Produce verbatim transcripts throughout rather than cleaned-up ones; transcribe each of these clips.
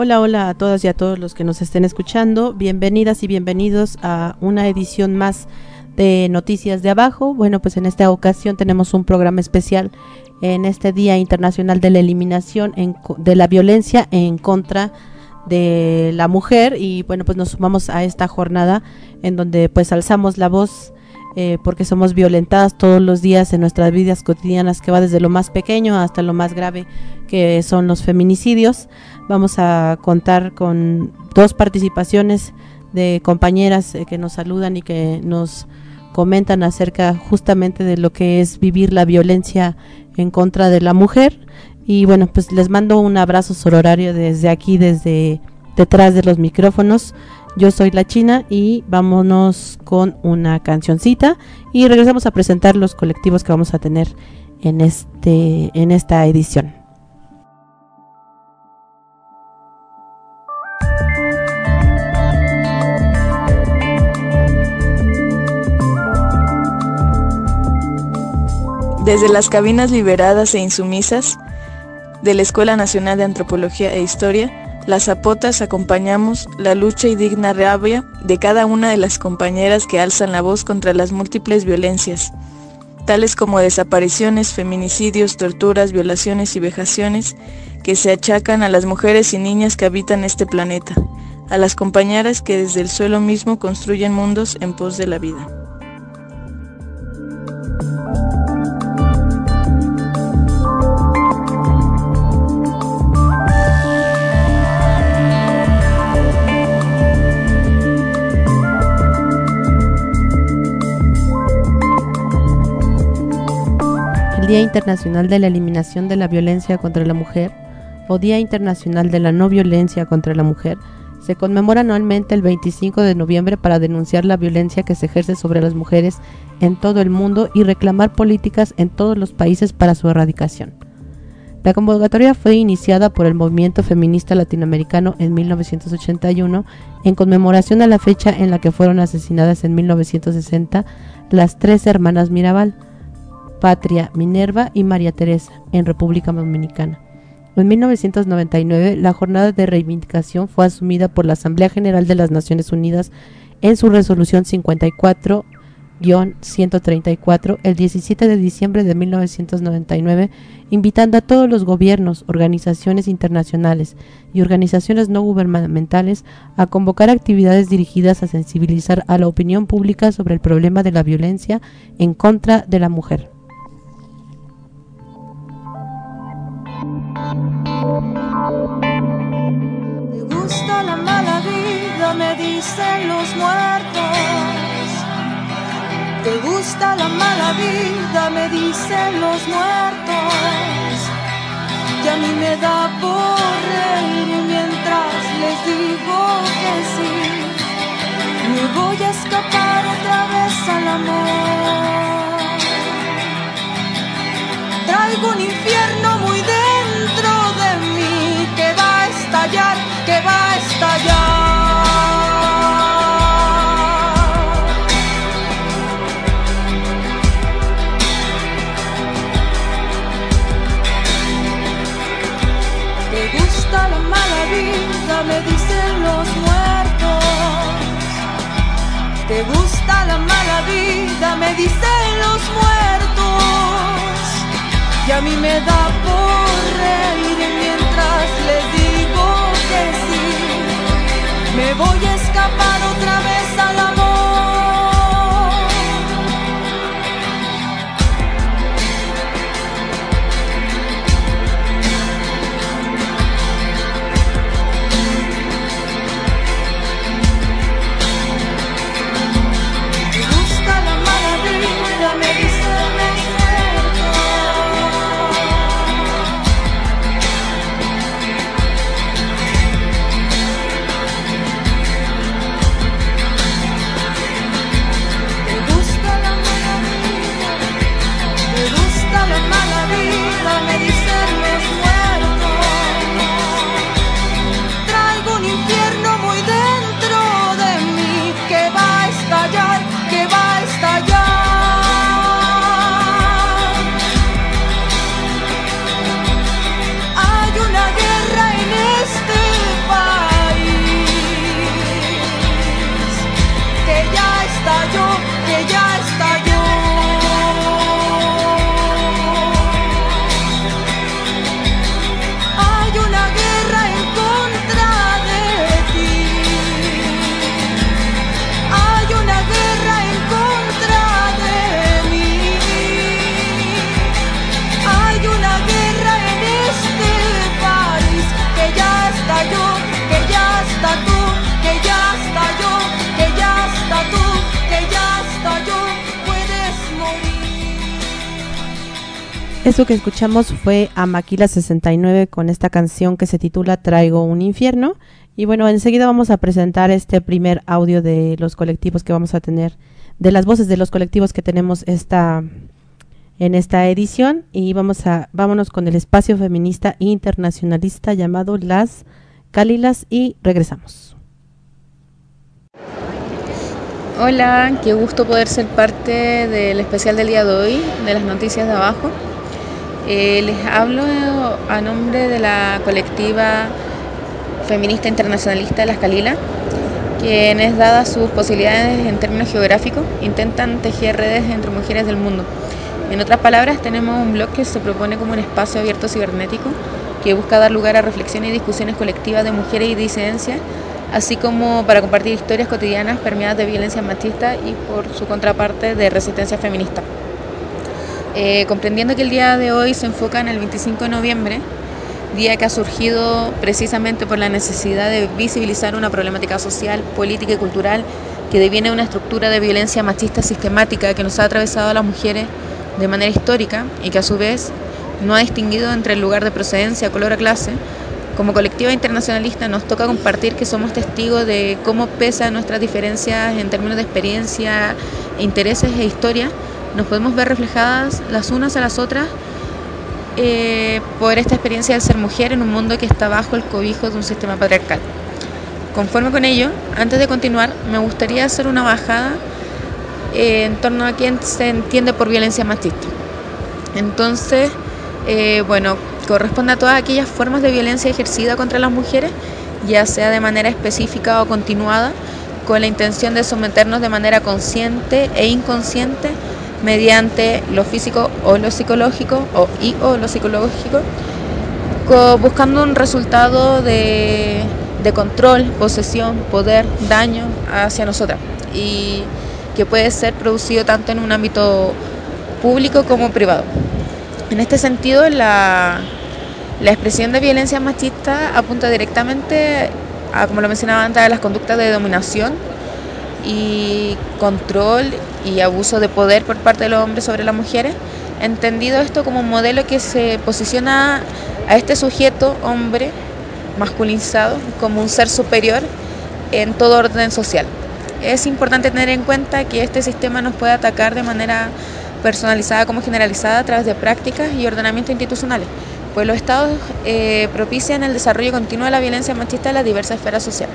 Hola, hola a todas y a todos los que nos estén escuchando. Bienvenidas y bienvenidos a una edición más de Noticias de Abajo. Bueno, pues en esta ocasión tenemos un programa especial en este Día Internacional de la Eliminación en, de la Violencia en contra de la mujer, y bueno, pues nos sumamos a esta jornada en donde pues alzamos la voz eh, porque somos violentadas todos los días en nuestras vidas cotidianas, que va desde lo más pequeño hasta lo más grave, que son los feminicidios. Vamos a contar con dos participaciones de compañeras eh, que nos saludan y que nos comentan acerca justamente de lo que es vivir la violencia en contra de la mujer. Y bueno, pues les mando un abrazo sororario desde aquí, desde detrás de los micrófonos. Yo soy La China y vámonos con una cancioncita y regresamos a presentar los colectivos que vamos a tener en este en esta edición. Desde las cabinas liberadas e insumisas de la Escuela Nacional de Antropología e Historia, las zapotas acompañamos la lucha y digna rabia de cada una de las compañeras que alzan la voz contra las múltiples violencias, tales como desapariciones, feminicidios, torturas, violaciones y vejaciones que se achacan a las mujeres y niñas que habitan este planeta, a las compañeras que desde el suelo mismo construyen mundos en pos de la vida. Día Internacional de la Eliminación de la Violencia contra la Mujer, o Día Internacional de la No Violencia contra la Mujer, se conmemora anualmente el veinticinco de noviembre para denunciar la violencia que se ejerce sobre las mujeres en todo el mundo y reclamar políticas en todos los países para su erradicación. La convocatoria fue iniciada por el movimiento feminista latinoamericano en mil novecientos ochenta y uno en conmemoración a la fecha en la que fueron asesinadas en mil novecientos sesenta las tres hermanas Mirabal, Patria, Minerva y María Teresa, en República Dominicana. En mil novecientos noventa y nueve, la jornada de reivindicación fue asumida por la Asamblea General de las Naciones Unidas en su resolución cincuenta y cuatro guión ciento treinta y cuatro el diecisiete de diciembre de mil novecientos noventa y nueve, invitando a todos los gobiernos, organizaciones internacionales y organizaciones no gubernamentales a convocar actividades dirigidas a sensibilizar a la opinión pública sobre el problema de la violencia en contra de la mujer. Me gusta la mala vida, me dicen los muertos. Te gusta la mala vida, me dicen los muertos. Y a mí me da por reír mientras les digo que sí. Me voy a escapar otra vez al amor. Traigo un infierno muy dentro de mí que va a estallar, que va a estallar. Te gusta la mala vida, me dicen los muertos. Te gusta la mala vida, me dicen los muertos. Y a mí me da por reír mientras les digo que sí. Me voy a escapar otra vez al amor. Me gusta la mala vida, me dicen los muertos. Eso que escuchamos fue a Maquila sesenta y nueve con esta canción que se titula Traigo un infierno. Y bueno, enseguida vamos a presentar este primer audio de los colectivos que vamos a tener, de las voces de los colectivos que tenemos esta, en esta edición. Y vamos a, vámonos con el espacio feminista internacionalista llamado Las Cálilas y regresamos. Hola, qué gusto poder ser parte del especial del día de hoy, de las noticias de abajo. Eh, les hablo a nombre de la colectiva feminista internacionalista de Las Cálilas, quienes, dadas sus posibilidades en términos geográficos, intentan tejer redes entre mujeres del mundo. En otras palabras, tenemos un blog que se propone como un espacio abierto cibernético que busca dar lugar a reflexiones y discusiones colectivas de mujeres y disidencias, así como para compartir historias cotidianas permeadas de violencia machista y, por su contraparte, de resistencia feminista. Eh, comprendiendo que el día de hoy se enfoca en el veinticinco de noviembre, día que ha surgido precisamente por la necesidad de visibilizar una problemática social, política y cultural que deviene de una estructura de violencia machista sistemática que nos ha atravesado a las mujeres de manera histórica y que a su vez no ha distinguido entre el lugar de procedencia, color o clase. Como colectiva internacionalista nos toca compartir que somos testigos de cómo, pese a nuestras diferencias en términos de experiencia, intereses e historia, nos podemos ver reflejadas las unas a las otras eh, por esta experiencia de ser mujer en un mundo que está bajo el cobijo de un sistema patriarcal. Conforme con ello, antes de continuar, me gustaría hacer una bajada eh, en torno a qué se entiende por violencia machista. Entonces, eh, bueno, corresponde a todas aquellas formas de violencia ejercida contra las mujeres, ya sea de manera específica o continuada, con la intención de someternos de manera consciente e inconsciente mediante lo físico o lo psicológico o y o lo psicológico, buscando un resultado de, de control, posesión, poder, daño hacia nosotras, y que puede ser producido tanto en un ámbito público como privado. En este sentido, la, la expresión de violencia machista apunta directamente a, como lo mencionaba antes, a las conductas de dominación y control y abuso de poder por parte de los hombres sobre las mujeres, entendido esto como un modelo que se posiciona a este sujeto, hombre, masculinizado, como un ser superior en todo orden social. Es importante tener en cuenta que este sistema nos puede atacar de manera personalizada como generalizada a través de prácticas y ordenamientos institucionales, pues los estados eh, propician el desarrollo continuo de la violencia machista en las diversas esferas sociales.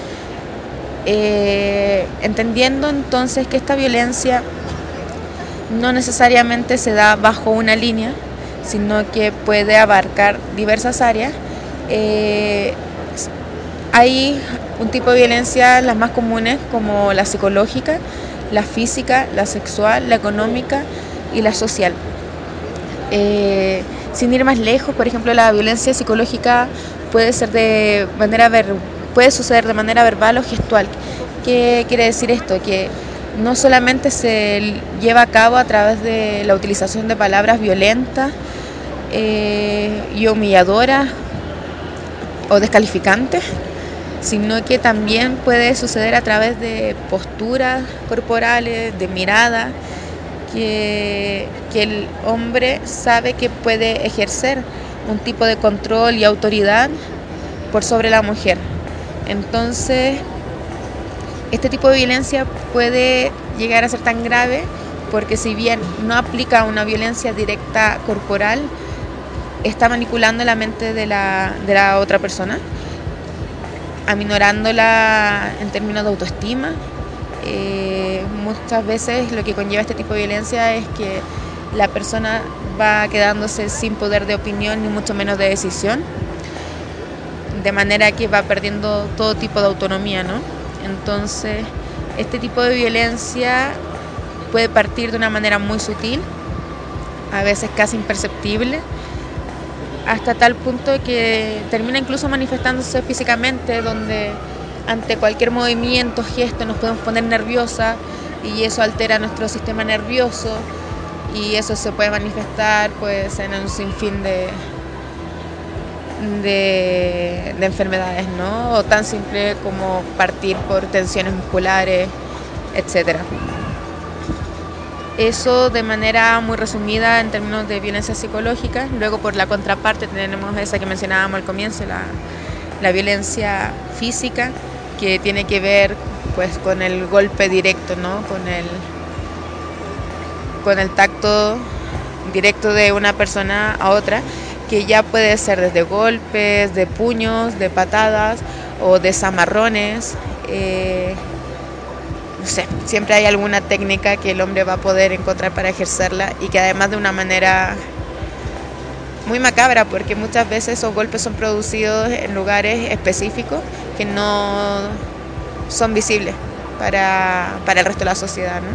Eh, entendiendo entonces que esta violencia no necesariamente se da bajo una línea, sino que puede abarcar diversas áreas, eh, hay un tipo de violencia, las más comunes, como la psicológica, la física, la sexual, la económica y la social. Eh, sin ir más lejos, por ejemplo, la violencia psicológica puede ser de manera ver, puede suceder de manera verbal o gestual. ¿Qué quiere decir esto? Que no solamente se lleva a cabo a través de la utilización de palabras violentas eh, y humilladoras o descalificantes, sino que también puede suceder a través de posturas corporales, de miradas, que, que el hombre sabe que puede ejercer un tipo de control y autoridad por sobre la mujer. Entonces, este tipo de violencia puede llegar a ser tan grave porque, si bien no aplica una violencia directa corporal, está manipulando la mente de la, de la otra persona, aminorándola en términos de autoestima. Eh, muchas veces lo que conlleva este tipo de violencia es que la persona va quedándose sin poder de opinión ni mucho menos de decisión, de manera que va perdiendo todo tipo de autonomía, ¿no? Entonces, este tipo de violencia puede partir de una manera muy sutil, a veces casi imperceptible, hasta tal punto que termina incluso manifestándose físicamente, donde ante cualquier movimiento, gesto, nos podemos poner nerviosas y eso altera nuestro sistema nervioso, y eso se puede manifestar pues en un sinfín de, de, de enfermedades, ¿no? O tan simple como partir por tensiones musculares, etcétera. Eso de manera muy resumida en términos de violencia psicológica. Luego, por la contraparte, tenemos esa que mencionábamos al comienzo, la, la violencia física, que tiene que ver pues con el golpe directo, ¿no? Con el, con el tacto directo de una persona a otra, que ya puede ser desde golpes, de puños, de patadas o de zamarrones. Eh, no sé, siempre hay alguna técnica que el hombre va a poder encontrar para ejercerla, y que además de una manera muy macabra, porque muchas veces esos golpes son producidos en lugares específicos que no son visibles para, para el resto de la sociedad, ¿no?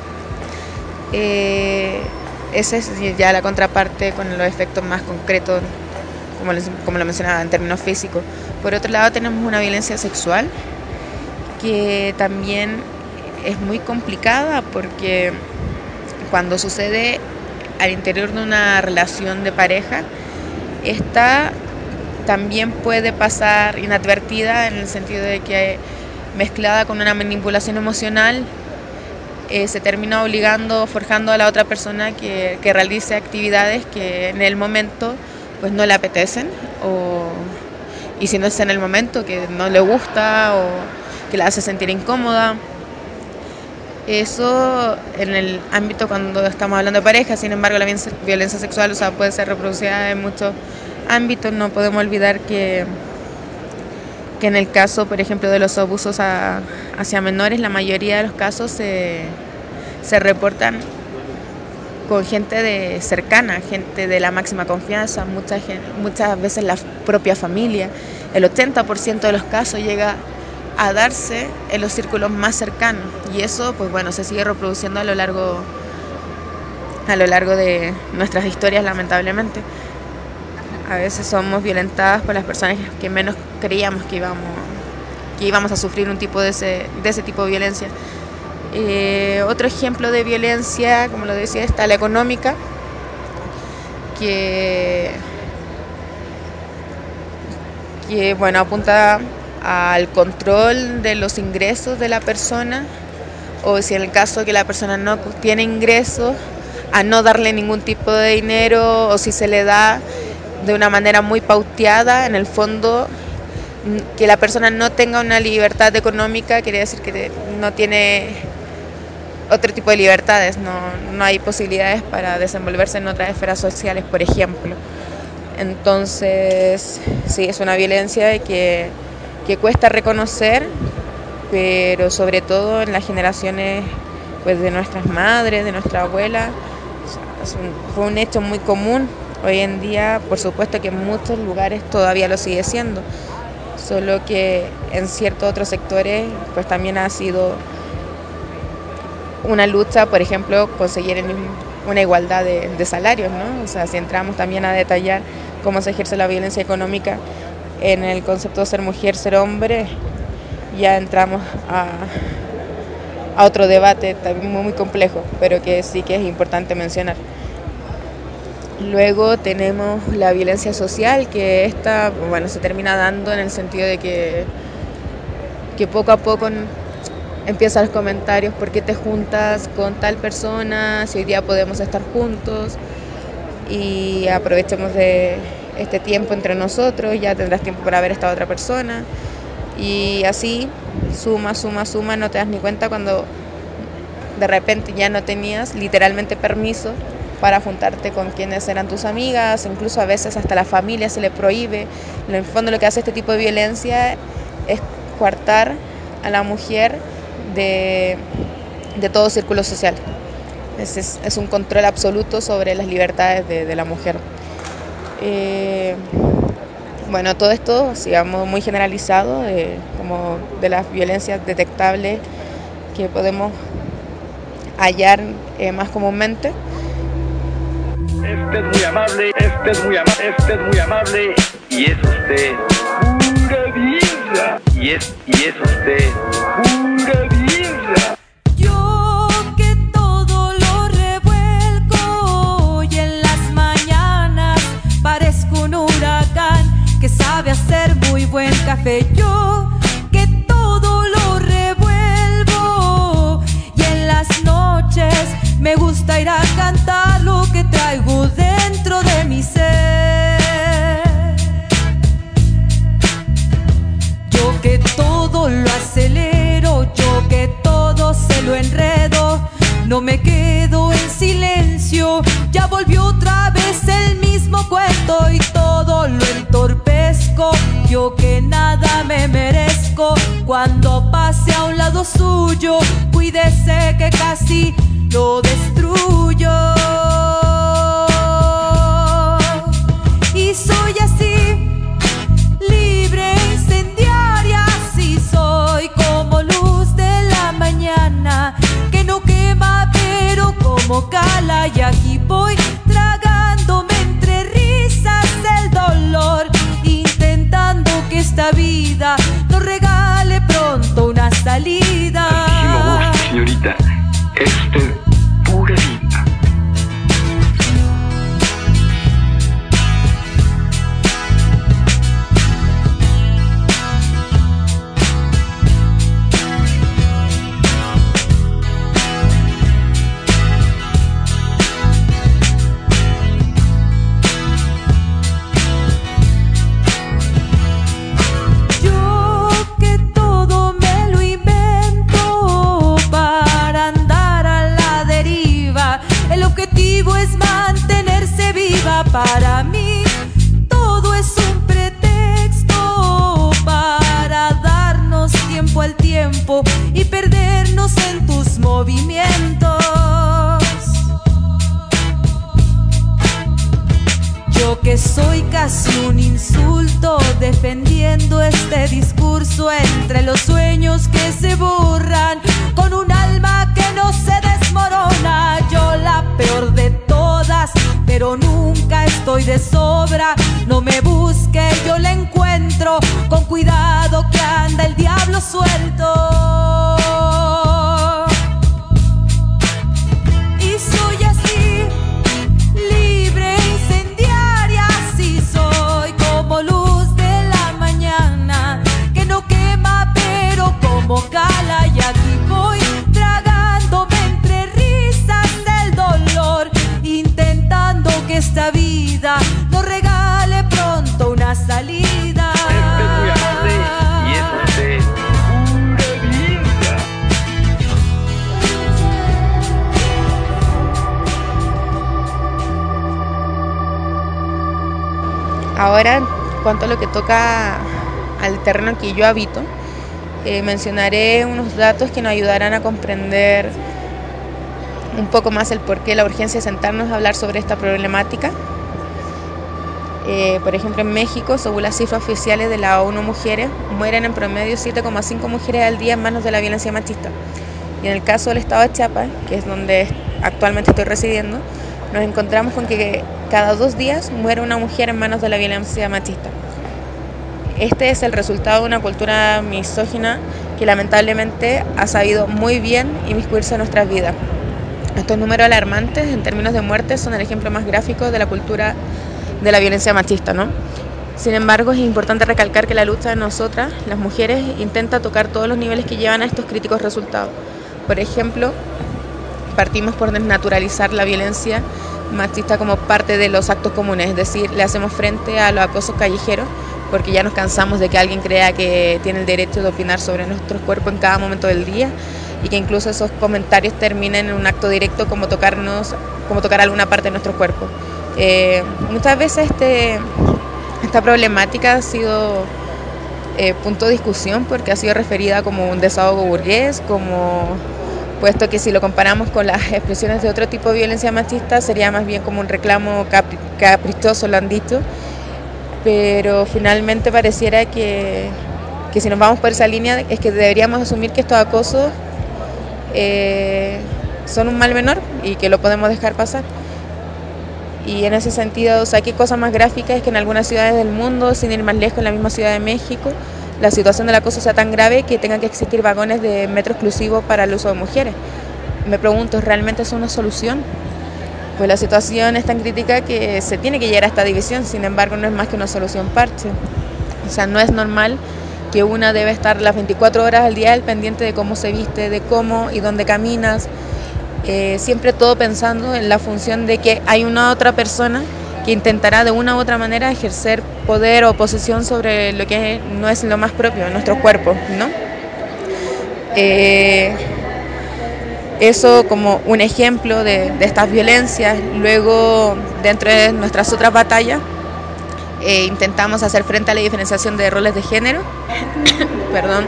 Eh, esa es ya la contraparte con los efectos más concretos, como, les, como lo mencionaba, en términos físicos. Por otro lado, tenemos una violencia sexual que también es muy complicada, porque cuando sucede al interior de una relación de pareja, esta también puede pasar inadvertida, en el sentido de que, mezclada con una manipulación emocional, eh, se termina obligando, forjando a la otra persona que, que realice actividades que en el momento pues no le apetecen, o, y si no es en el momento, que no le gusta o que la hace sentir incómoda. Eso en el ámbito cuando estamos hablando de pareja. Sin embargo, la violencia sexual, o sea, puede ser reproducida en muchos ámbitos. No podemos olvidar que, que en el caso, por ejemplo, de los abusos a, hacia menores, la mayoría de los casos se, se reportan con gente de cercana, gente de la máxima confianza, mucha gente, muchas veces la propia familia. El ochenta por ciento de los casos llega a darse en los círculos más cercanos, y eso pues bueno se sigue reproduciendo a lo largo a lo largo de nuestras historias, lamentablemente. A veces somos violentadas por las personas que menos creíamos que íbamos que íbamos a sufrir un tipo de ese de ese tipo de violencia. Eh, otro ejemplo de violencia, como lo decía, está la económica, que que bueno apunta al control de los ingresos de la persona, o si en el caso que la persona no tiene ingresos, a no darle ningún tipo de dinero, o si se le da de una manera muy pauteada, en el fondo que la persona no tenga una libertad económica quiere decir que no tiene otro tipo de libertades, no, no hay posibilidades para desenvolverse en otras esferas sociales, por ejemplo. Entonces sí, es una violencia que que cuesta reconocer, pero sobre todo en las generaciones pues de nuestras madres, de nuestra abuela, es un, fue un hecho muy común. Hoy en día, por supuesto que en muchos lugares todavía lo sigue siendo, solo que en ciertos otros sectores pues también ha sido una lucha, por ejemplo, conseguir el mismo, una igualdad de, de salarios, ¿no? O sea, si entramos también a detallar cómo se ejerce la violencia económica en el concepto de ser mujer, ser hombre, ya entramos a, a otro debate también muy, muy complejo, pero que sí que es importante mencionar. Luego tenemos la violencia social, que esta, bueno, se termina dando en el sentido de que, que poco a poco empiezan los comentarios: ¿por qué te juntas con tal persona? Si hoy día podemos estar juntos, y aprovechemos de este tiempo entre nosotros, ya tendrás tiempo para ver a esta otra persona, y así suma, suma, suma, no te das ni cuenta cuando de repente ya no tenías literalmente permiso para juntarte con quienes eran tus amigas, incluso a veces hasta la familia se le prohíbe. En el fondo lo que hace este tipo de violencia es coartar a la mujer de, de todo círculo social. Es, es, es un control absoluto sobre las libertades de, de la mujer. Eh, bueno, todo esto, digamos, muy generalizado, eh, como de las violencias detectables que podemos hallar eh, más comúnmente. Este es muy amable, este es muy amable, este es muy amable, y es usted pura birra, y es, y es usted pura birra. Sabe hacer muy buen café, yo que todo lo revuelvo, y en las noches Me gusta ir a cantar lo que traigo dentro de mi ser. Yo que todo lo acelero, yo que todo se lo enredo, no me quedo en silencio, ya volvió otra vez el mismo cuento y todo lo entorpezco. Yo que nada me merezco, cuando pase a un lado suyo, cuídese que casi lo destruyo. Y soy así, libre, incendiaria, así soy, como luz de la mañana, que no quema pero como cala. Y aquí voy tragándome entre risas el dolor, intentando que esta vida nos regale pronto una salida. Altísimo gusto, señorita. Es usted pura vida. Es mantenerse viva. Para mí todo es un pretexto para darnos tiempo al tiempo y perdernos en tus movimientos. Yo que soy casi un insulto, defendiendo este discurso entre los sueños que se borran, con un alma que no se desmorona. Yo la peor de todas, pero nunca estoy de sobra. No me busque, yo la encuentro, con cuidado que anda el diablo suelto. Y soy así, libre, incendiaria, así soy, como luz de la mañana, que no quema pero como cala. Y aquí voy tragándome entre risas del dolor, intentando que esta vida nos regale pronto una salida. Este es muy amable y es usted pura vida. Ahora, en cuanto a lo que toca al terreno que yo habito, eh, mencionaré unos datos que nos ayudarán a comprender un poco más el porqué, la urgencia de sentarnos a hablar sobre esta problemática. Eh, por ejemplo, en México, según las cifras oficiales de la ONU Mujeres, mueren en promedio siete coma cinco mujeres al día en manos de la violencia machista. Y en el caso del estado de Chiapas, que es donde actualmente estoy residiendo, nos encontramos con que cada dos días muere una mujer en manos de la violencia machista. Este es el resultado de una cultura misógina que lamentablemente ha sabido muy bien inmiscuirse en nuestras vidas. Estos números alarmantes en términos de muertes son el ejemplo más gráfico de la cultura de la violencia machista, ¿no? Sin embargo, es importante recalcar que la lucha de nosotras, las mujeres, intenta tocar todos los niveles que llevan a estos críticos resultados. Por ejemplo, partimos por desnaturalizar la violencia machista como parte de los actos comunes, es decir, le hacemos frente a los acosos callejeros, porque ya nos cansamos de que alguien crea que tiene el derecho de opinar sobre nuestros cuerpos en cada momento del día y que incluso esos comentarios terminen en un acto directo como tocarnos, como tocar alguna parte de nuestro cuerpo. Eh, muchas veces este, esta problemática ha sido eh, punto de discusión porque ha sido referida como un desahogo burgués, como puesto que si lo comparamos con las expresiones de otro tipo de violencia machista sería más bien como un reclamo capri- caprichoso, lo han dicho, pero finalmente pareciera que, que si nos vamos por esa línea es que deberíamos asumir que estos acosos eh, son un mal menor y que lo podemos dejar pasar. Y en ese sentido, o sea, qué cosa más gráfica es que en algunas ciudades del mundo, sin ir más lejos, en la misma Ciudad de México, la situación del acoso sea tan grave que tengan que existir vagones de metro exclusivos para el uso de mujeres. Me pregunto, ¿realmente es una solución? Pues la situación es tan crítica que se tiene que llegar a esta división, sin embargo no es más que una solución parche. O sea, no es normal que una debe estar las veinticuatro horas al día al pendiente de cómo se viste, de cómo y dónde caminas, eh, siempre todo pensando en la función de que hay una otra persona que intentará de una u otra manera ejercer poder o posesión sobre lo que no es lo más propio, nuestro cuerpo, ¿no? Eh, eso como un ejemplo de, de estas violencias. Luego, dentro de nuestras otras batallas, eh, intentamos hacer frente a la diferenciación de roles de género. Perdón.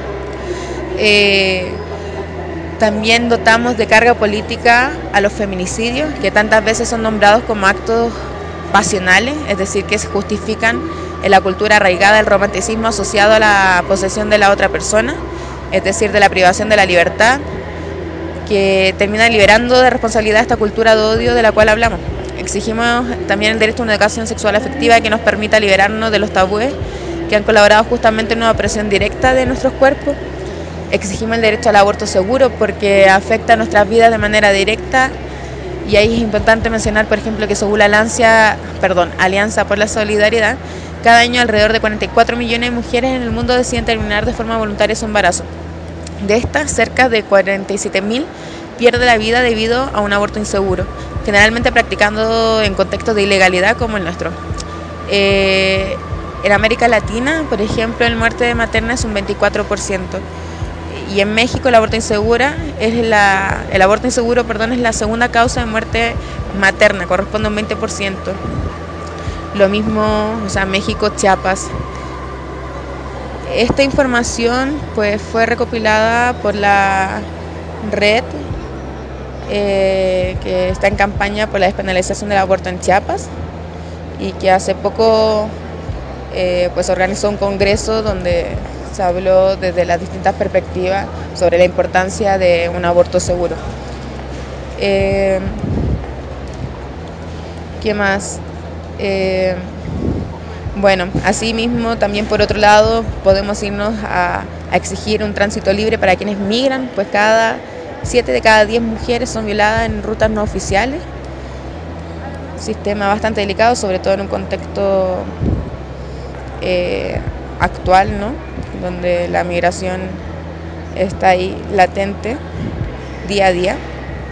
Eh, también dotamos de carga política a los feminicidios, que tantas veces son nombrados como actos pasionales, es decir, que se justifican en la cultura arraigada del romanticismo asociado a la posesión de la otra persona, es decir, de la privación de la libertad, que termina liberando de responsabilidad esta cultura de odio de la cual hablamos. Exigimos también el derecho a una educación sexual afectiva que nos permita liberarnos de los tabúes que han colaborado justamente en una opresión directa de nuestros cuerpos. Exigimos el derecho al aborto seguro porque afecta a nuestras vidas de manera directa. Y ahí es importante mencionar, por ejemplo, que según la Alianza, perdón, Alianza por la Solidaridad, cada año alrededor de cuarenta y cuatro millones de mujeres en el mundo deciden terminar de forma voluntaria su embarazo. De estas, cerca de cuarenta y siete mil pierde la vida debido a un aborto inseguro, generalmente practicando en contextos de ilegalidad como el nuestro. Eh, en América Latina, por ejemplo, el muerte materna es un veinticuatro por ciento. Y en México el aborto insegura es la, el aborto inseguro perdón, es la segunda causa de muerte materna, corresponde a un veinte por ciento. Lo mismo, o sea, México, Chiapas. Esta información pues fue recopilada por la red eh, que está en campaña por la despenalización del aborto en Chiapas y que hace poco eh, pues organizó un congreso donde se habló desde las distintas perspectivas sobre la importancia de un aborto seguro. Eh, ¿Qué más? Eh, bueno, asimismo, también por otro lado, podemos irnos a, a exigir un tránsito libre para quienes migran, pues cada siete de cada diez mujeres son violadas en rutas no oficiales. Un sistema bastante delicado, sobre todo en un contexto eh, actual, ¿no? Donde la migración está ahí latente día a día.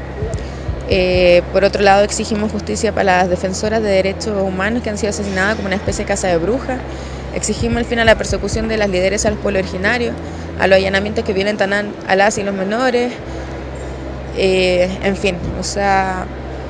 Eh, por otro lado, exigimos justicia para las defensoras de derechos humanos que han sido asesinadas como una especie de caza de brujas. Exigimos el fin a la persecución de las lideresas del pueblo originario, a los allanamientos que violentan a las y los menores. Eh, en fin, o sea,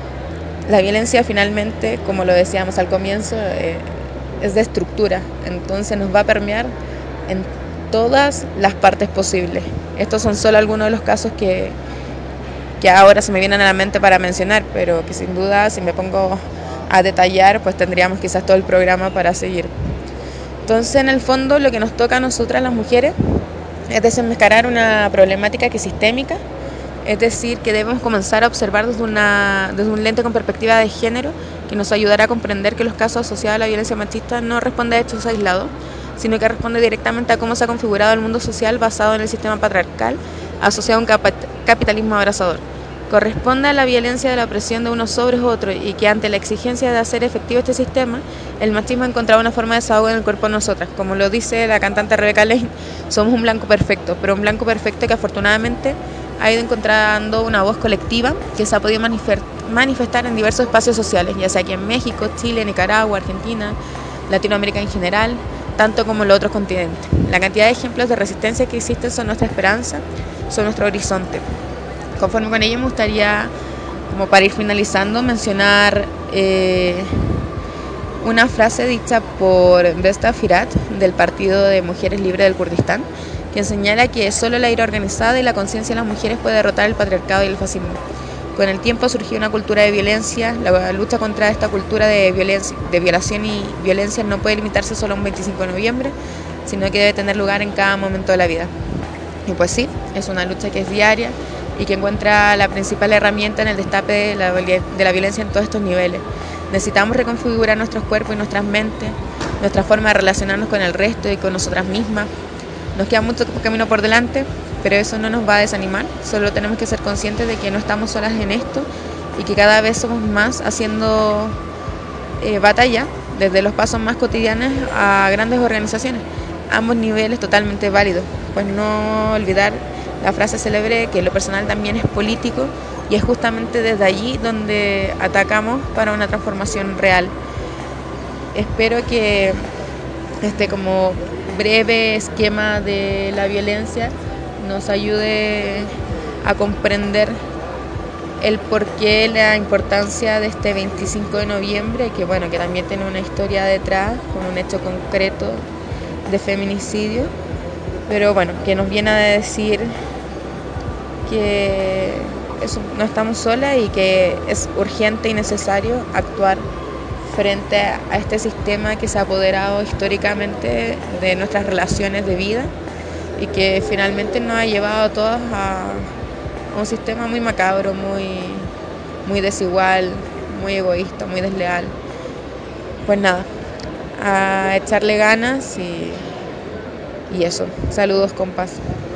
la violencia finalmente, como lo decíamos al comienzo, eh, es de estructura, entonces nos va a permear en todas las partes posibles. Estos son solo algunos de los casos que, que ahora se me vienen a la mente para mencionar, pero que sin duda, si me pongo a detallar, pues tendríamos quizás todo el programa para seguir. Entonces, en el fondo, lo que nos toca a nosotras las mujeres es desenmascarar una problemática que es sistémica, es decir, que debemos comenzar a observar desde, una, desde un lente con perspectiva de género que nos ayudará a comprender que los casos asociados a la violencia machista no responden a hechos aislados, sino que responde directamente a cómo se ha configurado el mundo social basado en el sistema patriarcal asociado a un cap- capitalismo abrasador. Corresponde a la violencia de la opresión de unos sobre otros y que ante la exigencia de hacer efectivo este sistema, el machismo ha encontrado una forma de desahogo en el cuerpo de nosotras. Como lo dice la cantante Rebeca Lane, somos un blanco perfecto, pero un blanco perfecto que afortunadamente ha ido encontrando una voz colectiva que se ha podido manifestar en diversos espacios sociales, ya sea aquí en México, Chile, Nicaragua, Argentina, Latinoamérica en general, tanto como en los otros continentes. La cantidad de ejemplos de resistencia que existen son nuestra esperanza, son nuestro horizonte. Conforme con ello me gustaría, como para ir finalizando, mencionar eh, una frase dicha por Besta Firat del Partido de Mujeres Libres del Kurdistán, que señala que solo la ira organizada y la conciencia de las mujeres puede derrotar el patriarcado y el fascismo. Con el tiempo surgió una cultura de violencia. La lucha contra esta cultura de, violencia, de violación y violencia no puede limitarse solo a un veinticinco de noviembre, sino que debe tener lugar en cada momento de la vida. Y pues sí, es una lucha que es diaria y que encuentra la principal herramienta en el destape de la, de la violencia en todos estos niveles. Necesitamos reconfigurar nuestros cuerpos y nuestras mentes, nuestra forma de relacionarnos con el resto y con nosotras mismas. Nos queda mucho camino por delante, pero eso no nos va a desanimar. Solo tenemos que ser conscientes de que no estamos solas en esto y que cada vez somos más haciendo eh, batalla, desde los pasos más cotidianos a grandes organizaciones. Ambos niveles totalmente válidos, pues no olvidar la frase célebre que lo personal también es político y es justamente desde allí donde atacamos para una transformación real. Espero que este como breve esquema de la violencia nos ayude a comprender el porqué, la importancia de este veinticinco de noviembre, que bueno, que también tiene una historia detrás, con un hecho concreto de feminicidio, pero bueno, que nos viene a decir que eso, no estamos solas y que es urgente y necesario actuar frente a este sistema que se ha apoderado históricamente de nuestras relaciones de vida y que finalmente nos ha llevado a todas a un sistema muy macabro, muy, muy desigual, muy egoísta, muy desleal. Pues nada, a echarle ganas y, y eso. Saludos, compas.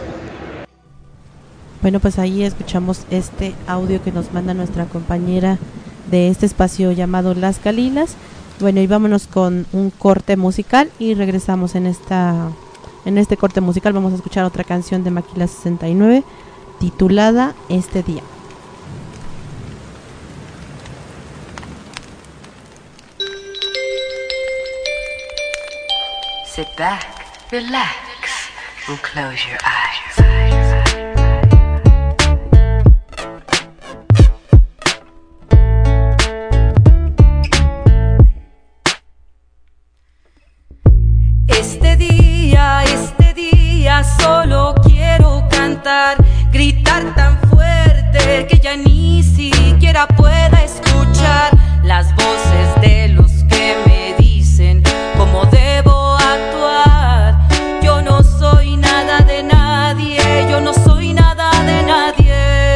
Bueno, pues ahí escuchamos este audio que nos manda nuestra compañera de este espacio llamado Las Calilas. Bueno, y vámonos con un corte musical y regresamos en esta en este corte musical. Vamos a escuchar otra canción de Maquila sesenta y nueve titulada Este Día. Sit back, relax, and close your eyes. Este día, este día solo quiero cantar, gritar tan fuerte que ya ni siquiera pueda escuchar las voces de los que me dicen cómo debo actuar. Yo no soy nada de nadie, yo no soy nada de nadie.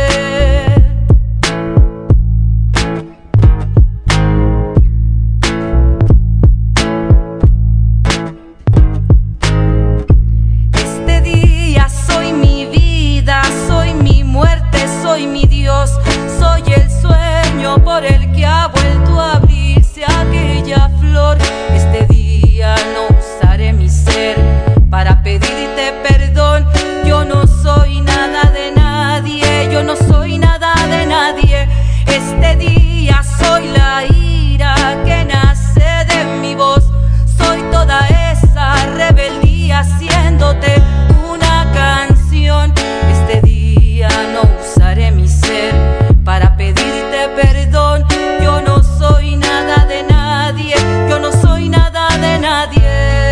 Soy mi Dios, soy el sueño por el que ha vuelto a abrirse aquella flor. Este día no usaré mi ser para pedirte perdón. Yo no soy nada de nadie, yo no soy nada de nadie. Este día soy la ira que nace de mi voz. Soy toda esa rebeldía haciéndote una canción. Este día no usaré mi ser para pedirte perdón. Yo no soy nada de nadie, yo no soy nada de nadie.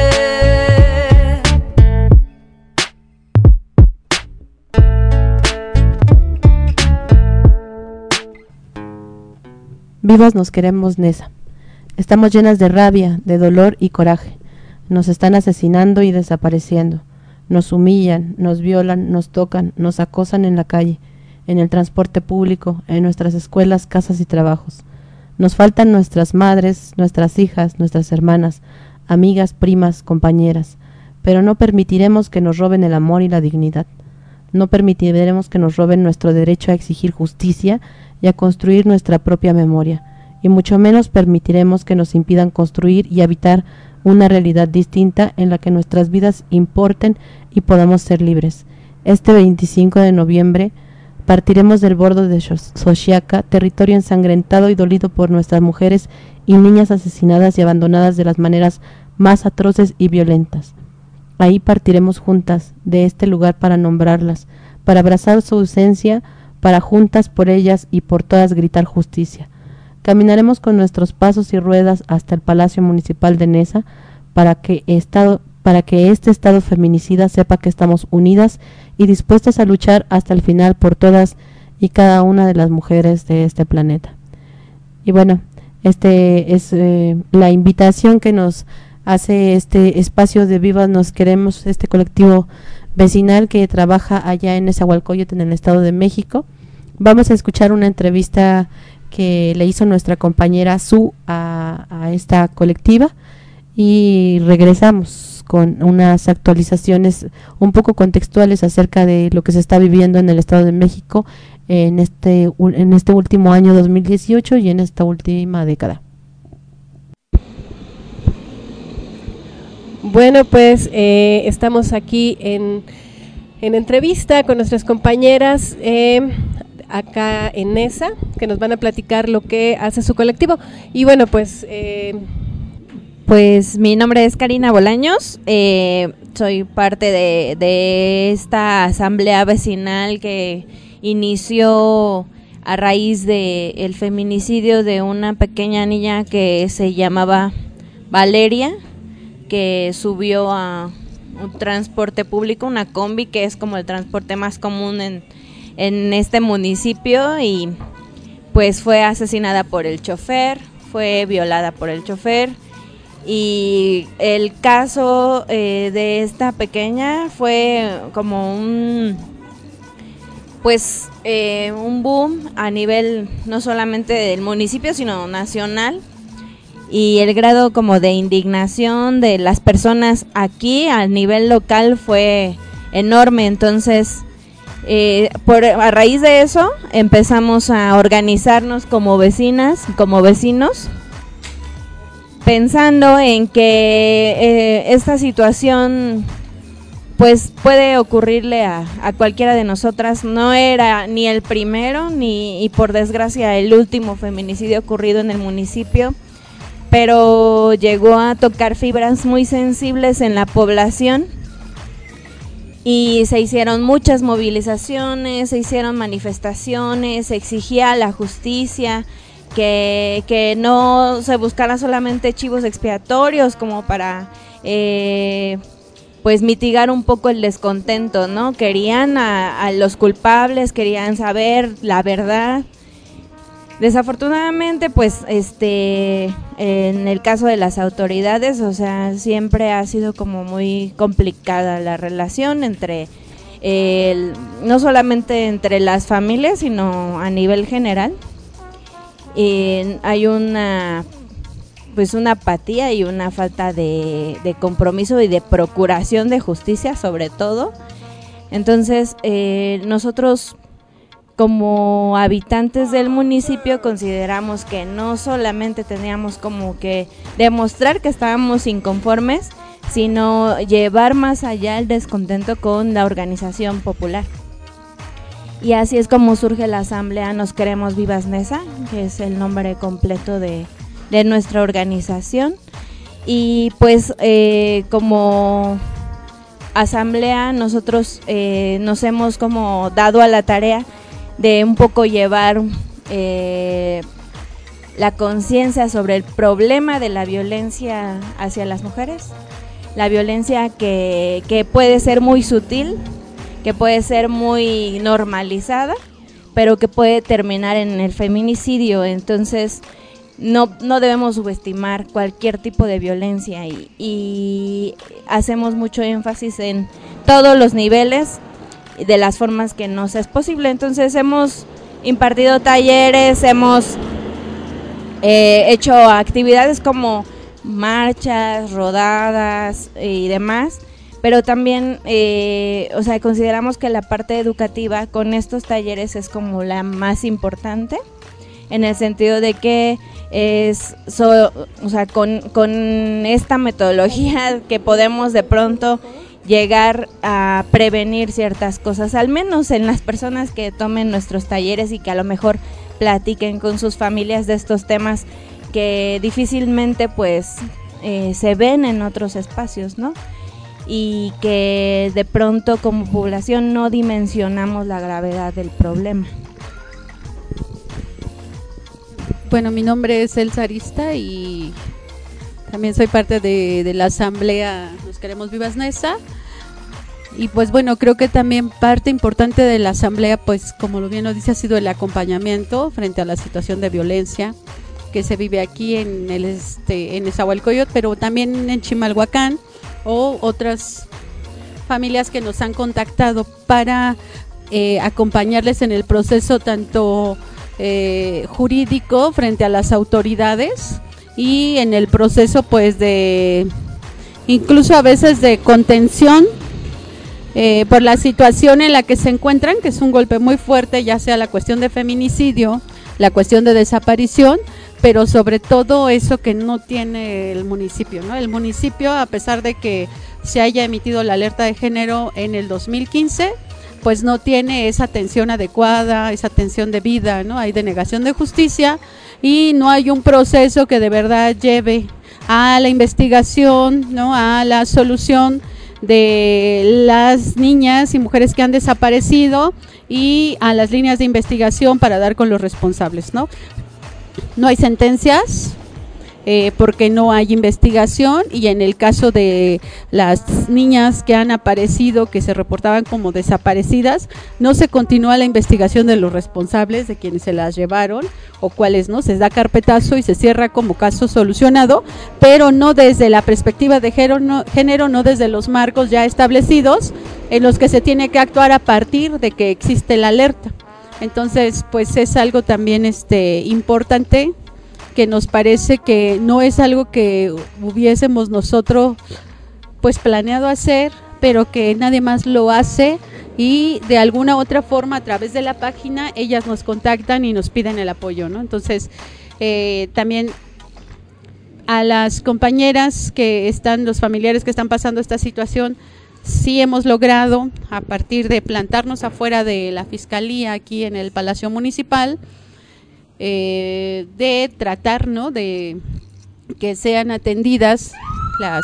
Vivas nos queremos, Nesa. Estamos llenas de rabia, de dolor y coraje. Nos están asesinando y desapareciendo. Nos humillan, nos violan, nos tocan, nos acosan en la calle, en el transporte público, en nuestras escuelas, casas y trabajos. Nos faltan nuestras madres, nuestras hijas, nuestras hermanas, amigas, primas, compañeras, pero no permitiremos que nos roben el amor y la dignidad. No permitiremos que nos roben nuestro derecho a exigir justicia y a construir nuestra propia memoria, y mucho menos permitiremos que nos impidan construir y habitar una realidad distinta en la que nuestras vidas importen y podamos ser libres. Este veinticinco de noviembre partiremos del borde de Xochiaca, territorio ensangrentado y dolido por nuestras mujeres y niñas asesinadas y abandonadas de las maneras más atroces y violentas. Ahí partiremos juntas de este lugar para nombrarlas, para abrazar su ausencia, para juntas por ellas y por todas gritar justicia. Caminaremos con nuestros pasos y ruedas hasta el Palacio Municipal de Nesa para que, estado, para que este Estado feminicida sepa que estamos unidas y dispuestas a luchar hasta el final por todas y cada una de las mujeres de este planeta. Y bueno, este es eh, la invitación que nos hace este espacio de Vivas Nos Queremos, este colectivo vecinal que trabaja allá en Nezahualcóyotl, en el Estado de México. Vamos a escuchar una entrevista que le hizo nuestra compañera Su a, a esta colectiva y regresamos con unas actualizaciones un poco contextuales acerca de lo que se está viviendo en el Estado de México en este, en este último año dos mil dieciocho y en esta última década. Bueno, pues eh, estamos aquí en, en entrevista con nuestras compañeras. Eh, acá en Nesa, que nos van a platicar lo que hace su colectivo. Y bueno, pues... Eh, Pues mi nombre es Karina Bolaños, eh, soy parte de, de esta asamblea vecinal que inició a raíz del feminicidio de una pequeña niña que se llamaba Valeria, que subió a un transporte público, una combi, que es como el transporte más común en, en este municipio, y pues fue asesinada por el chofer, fue violada por el chofer. Y el caso eh, de esta pequeña fue como un, pues, eh, un boom a nivel no solamente del municipio, sino nacional. Y el grado como de indignación de las personas aquí a nivel local fue enorme. Entonces, eh, por, a raíz de eso empezamos a organizarnos como vecinas, como vecinos, pensando en que eh, esta situación pues puede ocurrirle a, a cualquiera de nosotras. No era ni el primero ni y por desgracia el último feminicidio ocurrido en el municipio, pero llegó a tocar fibras muy sensibles en la población y se hicieron muchas movilizaciones, se hicieron manifestaciones, se exigía la justicia, Que, que no se buscara solamente chivos expiatorios como para eh, pues mitigar un poco el descontento, ¿no? Querían a, a los culpables, querían saber la verdad. Desafortunadamente, pues, este, en el caso de las autoridades, o sea, siempre ha sido como muy complicada la relación entre, el, no solamente entre las familias, sino a nivel general. Eh, hay una pues una apatía y una falta de, de compromiso y de procuración de justicia sobre todo. Entonces eh, nosotros como habitantes del municipio consideramos que no solamente teníamos como que demostrar que estábamos inconformes, sino llevar más allá el descontento con la organización popular. Y así es como surge la asamblea Nos Queremos Vivas Nesa, que es el nombre completo de, de nuestra organización. Y pues eh, como asamblea nosotros eh, nos hemos como dado a la tarea de un poco llevar eh, la conciencia sobre el problema de la violencia hacia las mujeres, la violencia que, que puede ser muy sutil, que puede ser muy normalizada, pero que puede terminar en el feminicidio. Entonces no, no debemos subestimar cualquier tipo de violencia y, y hacemos mucho énfasis en todos los niveles de las formas que nos es posible. Entonces hemos impartido talleres, hemos eh, hecho actividades como marchas, rodadas y demás, pero también, eh, o sea, consideramos que la parte educativa con estos talleres es como la más importante, en el sentido de que es, so, o sea, con, con esta metodología que podemos de pronto llegar a prevenir ciertas cosas, al menos en las personas que tomen nuestros talleres y que a lo mejor platiquen con sus familias de estos temas que difícilmente pues eh, se ven en otros espacios, ¿no? Y que de pronto como población no dimensionamos la gravedad del problema. Bueno, mi nombre es Elsa Arista y también soy parte de, de la asamblea Nos Queremos Vivas Nesa. Y pues bueno, creo que también parte importante de la asamblea, pues como lo bien lo dice, ha sido el acompañamiento frente a la situación de violencia que se vive aquí en el este en Nezahualcóyotl, pero también en Chimalhuacán, o otras familias que nos han contactado para eh, acompañarles en el proceso tanto eh, jurídico frente a las autoridades y en el proceso pues de incluso a veces de contención eh, por la situación en la que se encuentran, que es un golpe muy fuerte, ya sea la cuestión de feminicidio, la cuestión de desaparición, pero sobre todo eso que no tiene el municipio, ¿no? El municipio, a pesar de que se haya emitido la alerta de género en el dos mil quince, pues no tiene esa atención adecuada, esa atención debida, ¿no? Hay denegación de justicia y no hay un proceso que de verdad lleve a la investigación, ¿no? A la solución de las niñas y mujeres que han desaparecido y a las líneas de investigación para dar con los responsables, ¿no? No hay sentencias eh, porque no hay investigación, y en el caso de las niñas que han aparecido, que se reportaban como desaparecidas, no se continúa la investigación de los responsables, de quienes se las llevaron o cuáles no, se da carpetazo y se cierra como caso solucionado, pero no desde la perspectiva de género, no, género, no desde los marcos ya establecidos en los que se tiene que actuar a partir de que existe la alerta. Entonces, pues es algo también este importante, que nos parece que no es algo que hubiésemos nosotros pues planeado hacer, pero que nadie más lo hace, y de alguna otra forma a través de la página ellas nos contactan y nos piden el apoyo, ¿no? Entonces, eh, también a las compañeras que están, los familiares que están pasando esta situación, sí hemos logrado, a partir de plantarnos afuera de la Fiscalía aquí en el Palacio Municipal, eh, de tratar, ¿no?, de que sean atendidas las,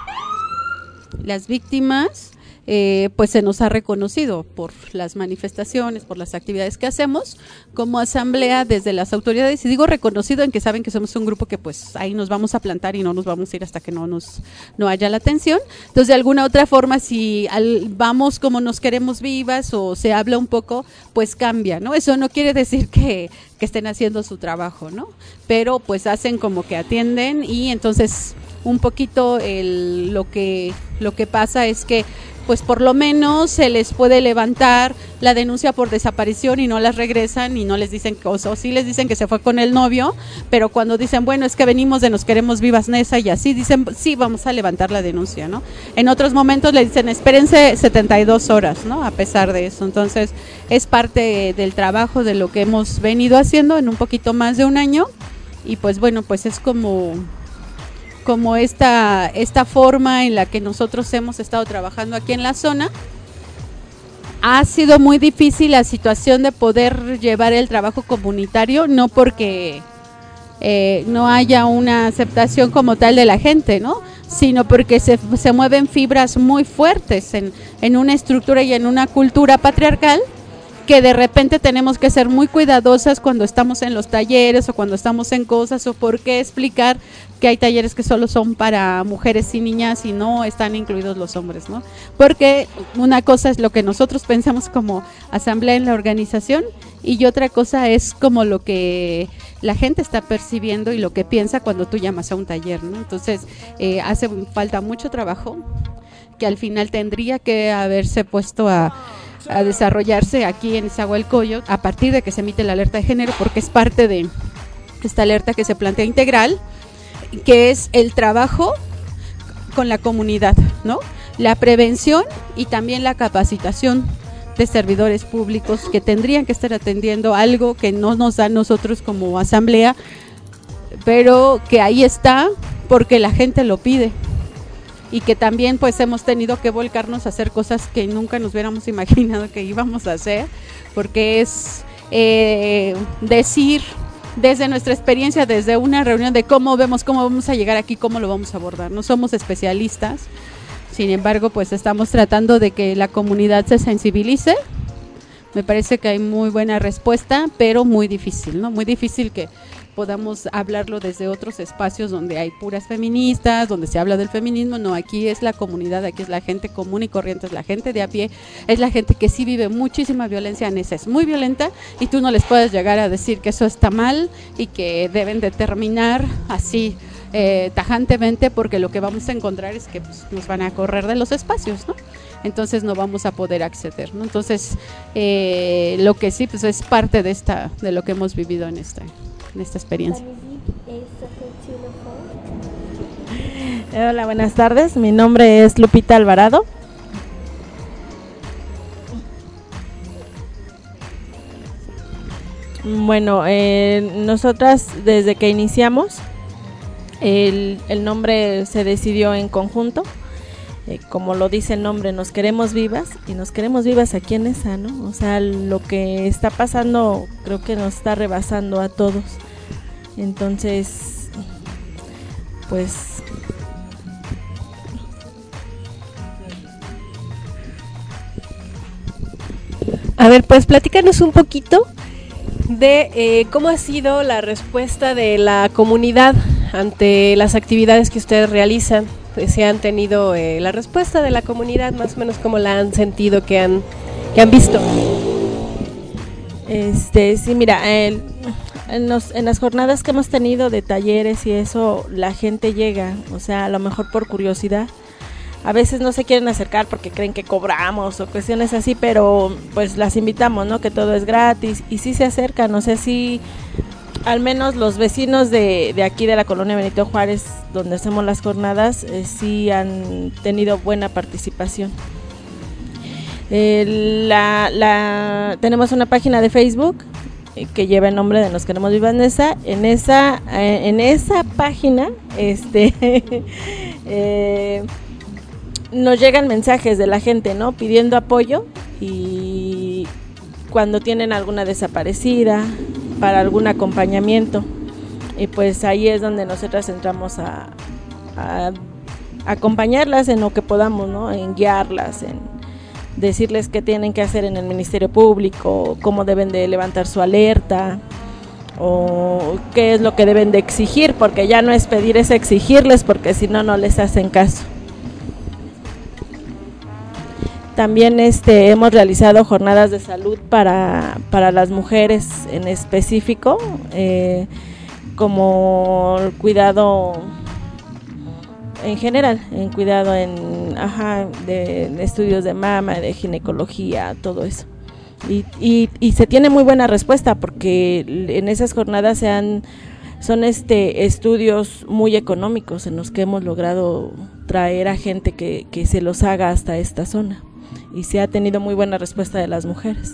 las víctimas. Eh, pues se nos ha reconocido por las manifestaciones, por las actividades que hacemos como asamblea desde las autoridades, y digo reconocido en que saben que somos un grupo que pues ahí nos vamos a plantar y no nos vamos a ir hasta que no nos no haya la atención. Entonces, de alguna otra forma, si al, vamos como nos queremos vivas o se habla un poco, pues cambia, ¿no? Eso no quiere decir que, que estén haciendo su trabajo, ¿no? Pero pues hacen como que atienden, y entonces un poquito el, lo que lo que pasa es que pues por lo menos se les puede levantar la denuncia por desaparición y no las regresan y no les dicen, o, o sí les dicen que se fue con el novio, pero cuando dicen, bueno, es que venimos de Nos Queremos Vivas Nesa y así, dicen, sí, vamos a levantar la denuncia, ¿no? En otros momentos le dicen, espérense setenta y dos horas, ¿no? A pesar de eso. Entonces, es parte del trabajo de lo que hemos venido haciendo en un poquito más de un año, y pues bueno, pues es como... como esta, esta forma en la que nosotros hemos estado trabajando aquí en la zona. Ha sido muy difícil la situación de poder llevar el trabajo comunitario, no porque eh, no haya una aceptación como tal de la gente, ¿no?, sino porque se, se mueven fibras muy fuertes en, en una estructura y en una cultura patriarcal, que de repente tenemos que ser muy cuidadosas cuando estamos en los talleres o cuando estamos en cosas, o por qué explicar que hay talleres que solo son para mujeres y niñas y no están incluidos los hombres, ¿no? Porque una cosa es lo que nosotros pensamos como asamblea en la organización, y otra cosa es como lo que la gente está percibiendo y lo que piensa cuando tú llamas a un taller, ¿no? Entonces, eh, hace falta mucho trabajo que al final tendría que haberse puesto a a desarrollarse aquí en Nezahualcóyotl a partir de que se emite la alerta de género, porque es parte de esta alerta que se plantea integral, que es el trabajo con la comunidad, ¿no?, la prevención y también la capacitación de servidores públicos que tendrían que estar atendiendo algo que no nos da nosotros como asamblea, pero que ahí está porque la gente lo pide, y que también pues hemos tenido que volcarnos a hacer cosas que nunca nos hubiéramos imaginado que íbamos a hacer, porque es eh, decir desde nuestra experiencia, desde una reunión de cómo vemos, cómo vamos a llegar aquí, cómo lo vamos a abordar. No somos especialistas, sin embargo pues estamos tratando de que la comunidad se sensibilice. Me parece que hay muy buena respuesta, pero muy difícil, ¿no? Muy difícil que podamos hablarlo desde otros espacios donde hay puras feministas, donde se habla del feminismo. No, aquí es la comunidad, aquí es la gente común y corriente, es la gente de a pie, es la gente que sí vive muchísima violencia. Nesa es muy violenta y tú no les puedes llegar a decir que eso está mal y que deben de terminar así eh, tajantemente, porque lo que vamos a encontrar es que pues, nos van a correr de los espacios, ¿no? Entonces no vamos a poder acceder, ¿no? Entonces eh, lo que sí pues es parte de esta de lo que hemos vivido en esta en esta experiencia. Hola, buenas tardes. Mi nombre es Lupita Alvarado. Bueno, eh, nosotras desde que iniciamos el, el nombre se decidió en conjunto. eh, como lo dice el nombre, nos queremos vivas, y nos queremos vivas aquí en esa, ¿no? O sea, lo que está pasando creo que nos está rebasando a todos. Entonces, pues... A ver, pues platícanos un poquito de eh, cómo ha sido la respuesta de la comunidad ante las actividades que ustedes realizan. Si han tenido eh, la respuesta de la comunidad, más o menos cómo la han sentido, que han, que han visto. Este, sí, mira, el, en, los, en las jornadas que hemos tenido de talleres y eso, la gente llega, o sea, a lo mejor por curiosidad. A veces no se quieren acercar porque creen que cobramos o cuestiones así, pero pues las invitamos, ¿no? Que todo es gratis, y sí se acercan, o sea, sí, al menos los vecinos de, de aquí de la colonia Benito Juárez, donde hacemos las jornadas, eh, sí han tenido buena participación. Eh, la, la, tenemos una página de Facebook eh, que lleva el nombre de Nos Queremos Vivas Nesa. En esa, eh, en esa página, este... eh, nos llegan mensajes de la gente, ¿no? Pidiendo apoyo, y cuando tienen alguna desaparecida, para algún acompañamiento, y pues ahí es donde nosotras entramos a, a acompañarlas en lo que podamos, ¿no? En guiarlas, en decirles qué tienen que hacer en el Ministerio Público, cómo deben de levantar su alerta, o qué es lo que deben de exigir, porque ya no es pedir, es exigirles, porque si no, no les hacen caso. También este, hemos realizado jornadas de salud para, para las mujeres en específico, eh, como el cuidado en general, en cuidado en, ajá, de, de estudios de mama, de ginecología, todo eso. Y, y, y se tiene muy buena respuesta, porque en esas jornadas se han, son este, estudios muy económicos en los que hemos logrado traer a gente que, que se los haga hasta esta zona. Y se ha tenido muy buena respuesta de las mujeres.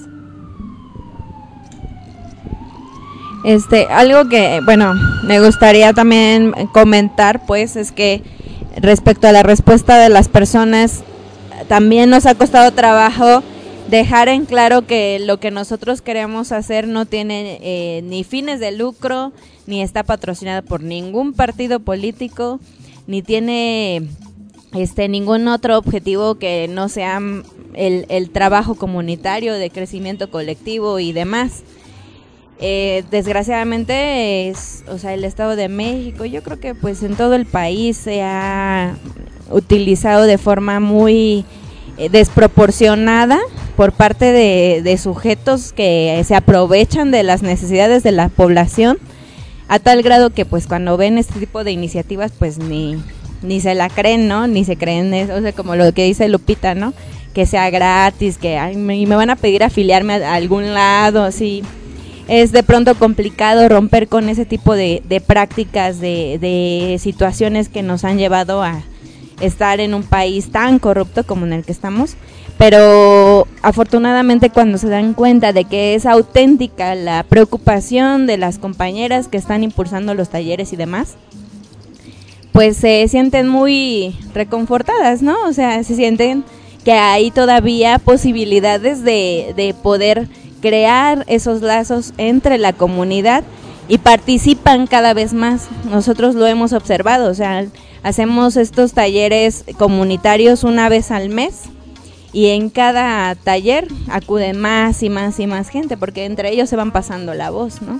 Este, algo que, bueno, me gustaría también comentar, pues, es que respecto a la respuesta de las personas, también nos ha costado trabajo dejar en claro que lo que nosotros queremos hacer no tiene eh, ni fines de lucro, ni está patrocinado por ningún partido político, ni tiene este ningún otro objetivo que no sea el, el trabajo comunitario de crecimiento colectivo y demás. Eh, desgraciadamente, es, o sea, el Estado de México, yo creo que pues en todo el país se ha utilizado de forma muy eh, desproporcionada por parte de, de sujetos que se aprovechan de las necesidades de la población, a tal grado que pues cuando ven este tipo de iniciativas pues ni ni se la creen, ¿no? Ni se creen eso, o sea, como lo que dice Lupita, ¿no? Que sea gratis, que ay, me, me van a pedir afiliarme a, a algún lado, así. Es de pronto complicado romper con ese tipo de, de prácticas, de, de situaciones que nos han llevado a estar en un país tan corrupto como en el que estamos, pero afortunadamente cuando se dan cuenta de que es auténtica la preocupación de las compañeras que están impulsando los talleres y demás, pues se sienten muy reconfortadas, ¿no? O sea, se sienten que hay todavía posibilidades de, de poder crear esos lazos entre la comunidad y participan cada vez más. Nosotros lo hemos observado, o sea, hacemos estos talleres comunitarios una vez al mes y en cada taller acuden más y más y más gente, porque entre ellos se van pasando la voz, ¿no?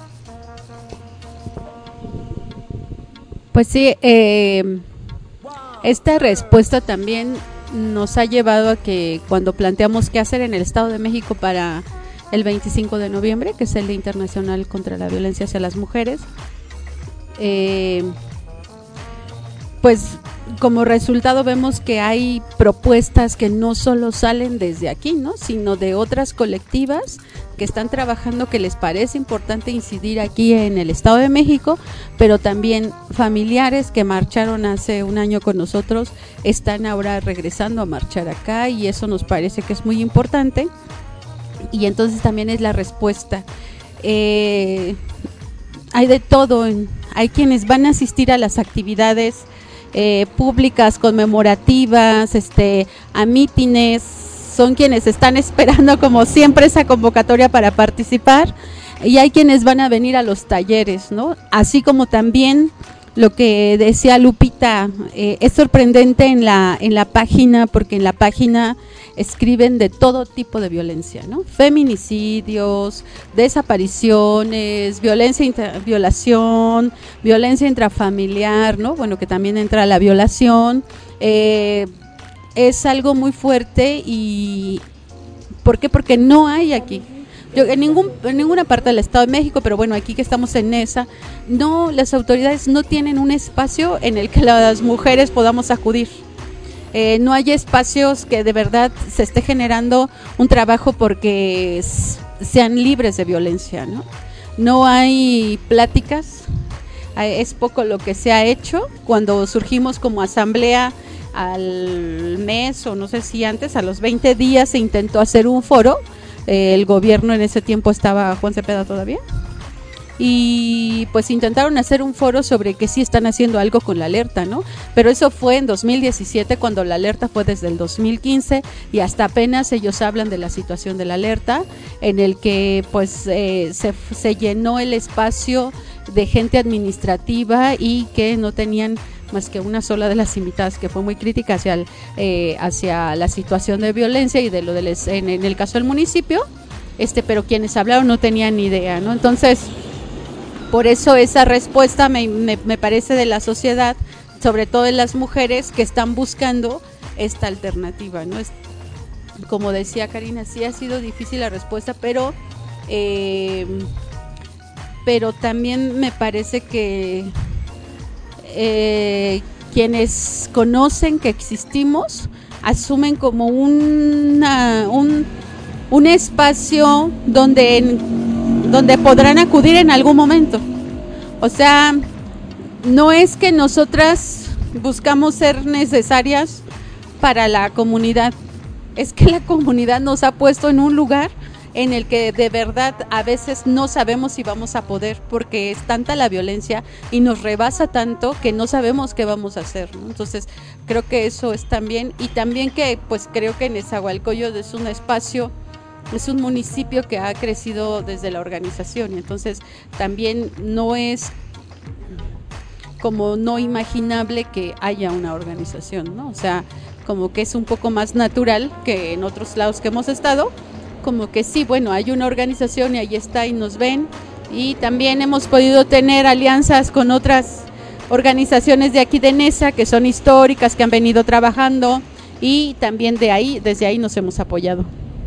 Pues sí, eh, esta respuesta también nos ha llevado a que cuando planteamos qué hacer en el Estado de México para el veinticinco de noviembre, que es el Día Internacional contra la Violencia hacia las Mujeres, eh, pues como resultado vemos que hay propuestas que no solo salen desde aquí, ¿no? Sino de otras colectivas que están trabajando, que les parece importante incidir aquí en el Estado de México, pero también familiares que marcharon hace un año con nosotros están ahora regresando a marchar acá, y eso nos parece que es muy importante. Y entonces también es la respuesta. Eh, hay de todo, hay quienes van a asistir a las actividades eh, públicas, conmemorativas, este, a mítines, son quienes están esperando como siempre esa convocatoria para participar, y hay quienes van a venir a los talleres, ¿no? Así como también lo que decía Lupita, eh, es sorprendente en la, en la página, porque en la página escriben de todo tipo de violencia, ¿no? Feminicidios, desapariciones, violencia, intra, violación, violencia intrafamiliar, ¿no? Bueno, que también entra la violación. Eh, es algo muy fuerte. Y ¿por qué? Porque no hay aquí. Yo, en, ningún, en ninguna parte del Estado de México, pero bueno, aquí que estamos en esa, no, las autoridades no tienen un espacio en el que las mujeres podamos acudir. Eh, no hay espacios que de verdad se esté generando un trabajo porque sean libres de violencia, ¿no? No hay pláticas, es poco lo que se ha hecho. Cuando surgimos como asamblea al mes, o no sé si antes, a los veinte días se intentó hacer un foro. El gobierno en ese tiempo estaba Juan Cepeda todavía, y pues intentaron hacer un foro sobre que sí están haciendo algo con la alerta, ¿no? Pero eso fue en dos mil diecisiete, cuando la alerta fue desde el dos mil quince, y hasta apenas ellos hablan de la situación de la alerta, en el que pues eh, se, se llenó el espacio de gente administrativa y que no tenían más que una sola de las invitadas que fue muy crítica hacia el, eh, hacia la situación de violencia y de lo del, en, en el caso del municipio, este, pero quienes hablaron no tenían ni idea, ¿no? Entonces, por eso esa respuesta me, me, me parece de la sociedad, sobre todo de las mujeres que están buscando esta alternativa, ¿no? Es, como decía Karina, sí ha sido difícil la respuesta, pero eh, pero también me parece que Eh, quienes conocen que existimos asumen como una, un, un espacio donde, donde podrán acudir en algún momento. O sea, no es que nosotras buscamos ser necesarias para la comunidad, es que la comunidad nos ha puesto en un lugar en el que de verdad a veces no sabemos si vamos a poder, porque es tanta la violencia y nos rebasa tanto que no sabemos qué vamos a hacer, ¿no? Entonces creo que eso es también, y también que pues creo que Nezahualcóyotl es un espacio, es un municipio que ha crecido desde la organización, y entonces también no es como no imaginable que haya una organización, ¿no? O sea, como que es un poco más natural que en otros lados que hemos estado, como que sí, bueno, hay una organización y ahí está y nos ven, y también hemos podido tener alianzas con otras organizaciones de aquí de Neza que son históricas, que han venido trabajando, y también de ahí, desde ahí nos hemos apoyado.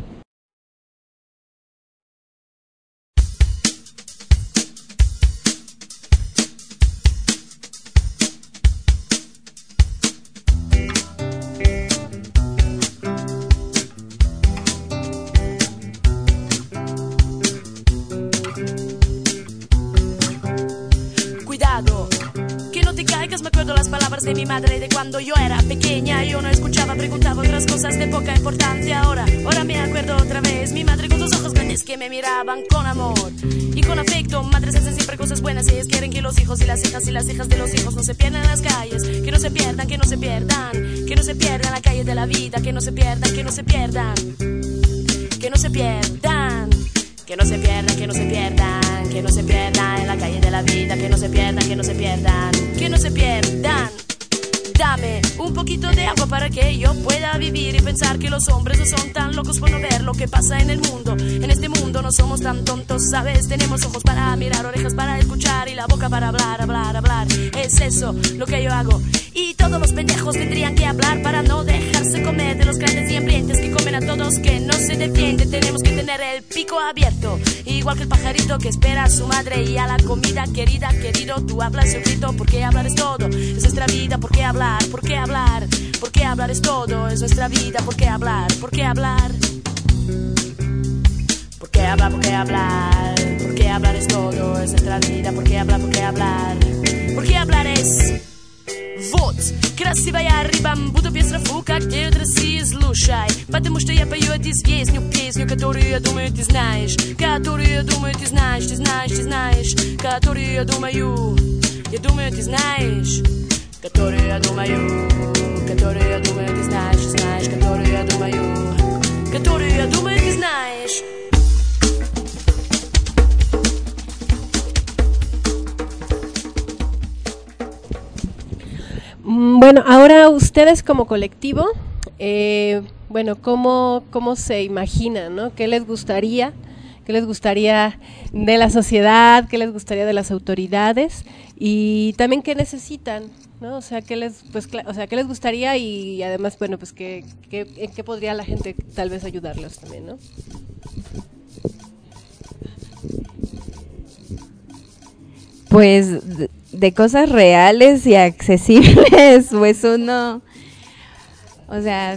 De mi madre de cuando yo era pequeña, yo no escuchaba, preguntaba otras cosas de poca importancia. Ahora, ahora me acuerdo otra vez, mi madre con sus ojos grandes que me miraban con amor y con afecto. Madres hacen siempre cosas buenas y ellas quieren que los hijos y las hijas y las hijas de los hijos no se pierdan en las calles, que no se pierdan, que no se pierdan, que no se pierdan en la calle de la vida, que no se pierdan, que no se pierdan, que no se pierdan, que no se pierdan, que no se pierdan, que no se pierdan en la calle de la vida, que no se pierdan, que no se pierdan, que no se pierdan. Dame un poquito de agua para que yo pueda vivir y pensar que los hombres no son tan locos por no ver lo que pasa en el mundo. En este mundo no somos tan tontos, ¿sabes? Tenemos ojos para mirar, orejas para escuchar y la boca para hablar, hablar, hablar. Es eso lo que yo hago. Y todos los pendejos tendrían que hablar para no dejarse comer de los grandes y hambrientos que comen a todos, que no se defienden. Tenemos que tener el pico abierto, igual que el pajarito que espera a su madre y a la comida. Querida, querido, tú hablas y grito, porque hablar es todo, es nuestra vida, ¿por qué hablar? ¿Por qué hablar? ¿Por qué hablar es todo? Es nuestra vida, ¿por qué hablar? ¿Por qué hablar? ¿Por qué hablar? ¿Por qué hablar? ¿Por qué hablar es todo? Es nuestra vida, ¿por qué hablar? ¿Por qué hablar? ¿Por qué hablar es... Вот, красивая рыба, буду без рафука, где России слушай. Потому что я пою здесь песню, песню, которую я думаю ты знаешь, которую я думаю ты знаешь, ты знаешь, ты знаешь, которую я думаю, я думаю ты знаешь. Который я думаю, который я думаю, ты знаешь, знаешь, который я думаю, который я думаю, ты знаешь. Bueno, ahora ustedes como colectivo, eh, bueno, ¿cómo, cómo se imaginan, ¿no? ¿Qué les gustaría? ¿Qué les gustaría de la sociedad? ¿Qué les gustaría de las autoridades? Y también qué necesitan, ¿no? O sea, ¿qué les, pues, o sea, qué les gustaría? Y además, bueno, pues, ¿qué, qué, en qué podría la gente tal vez ayudarlos también, ¿no? Pues de, de cosas reales y accesibles, pues uno, o sea,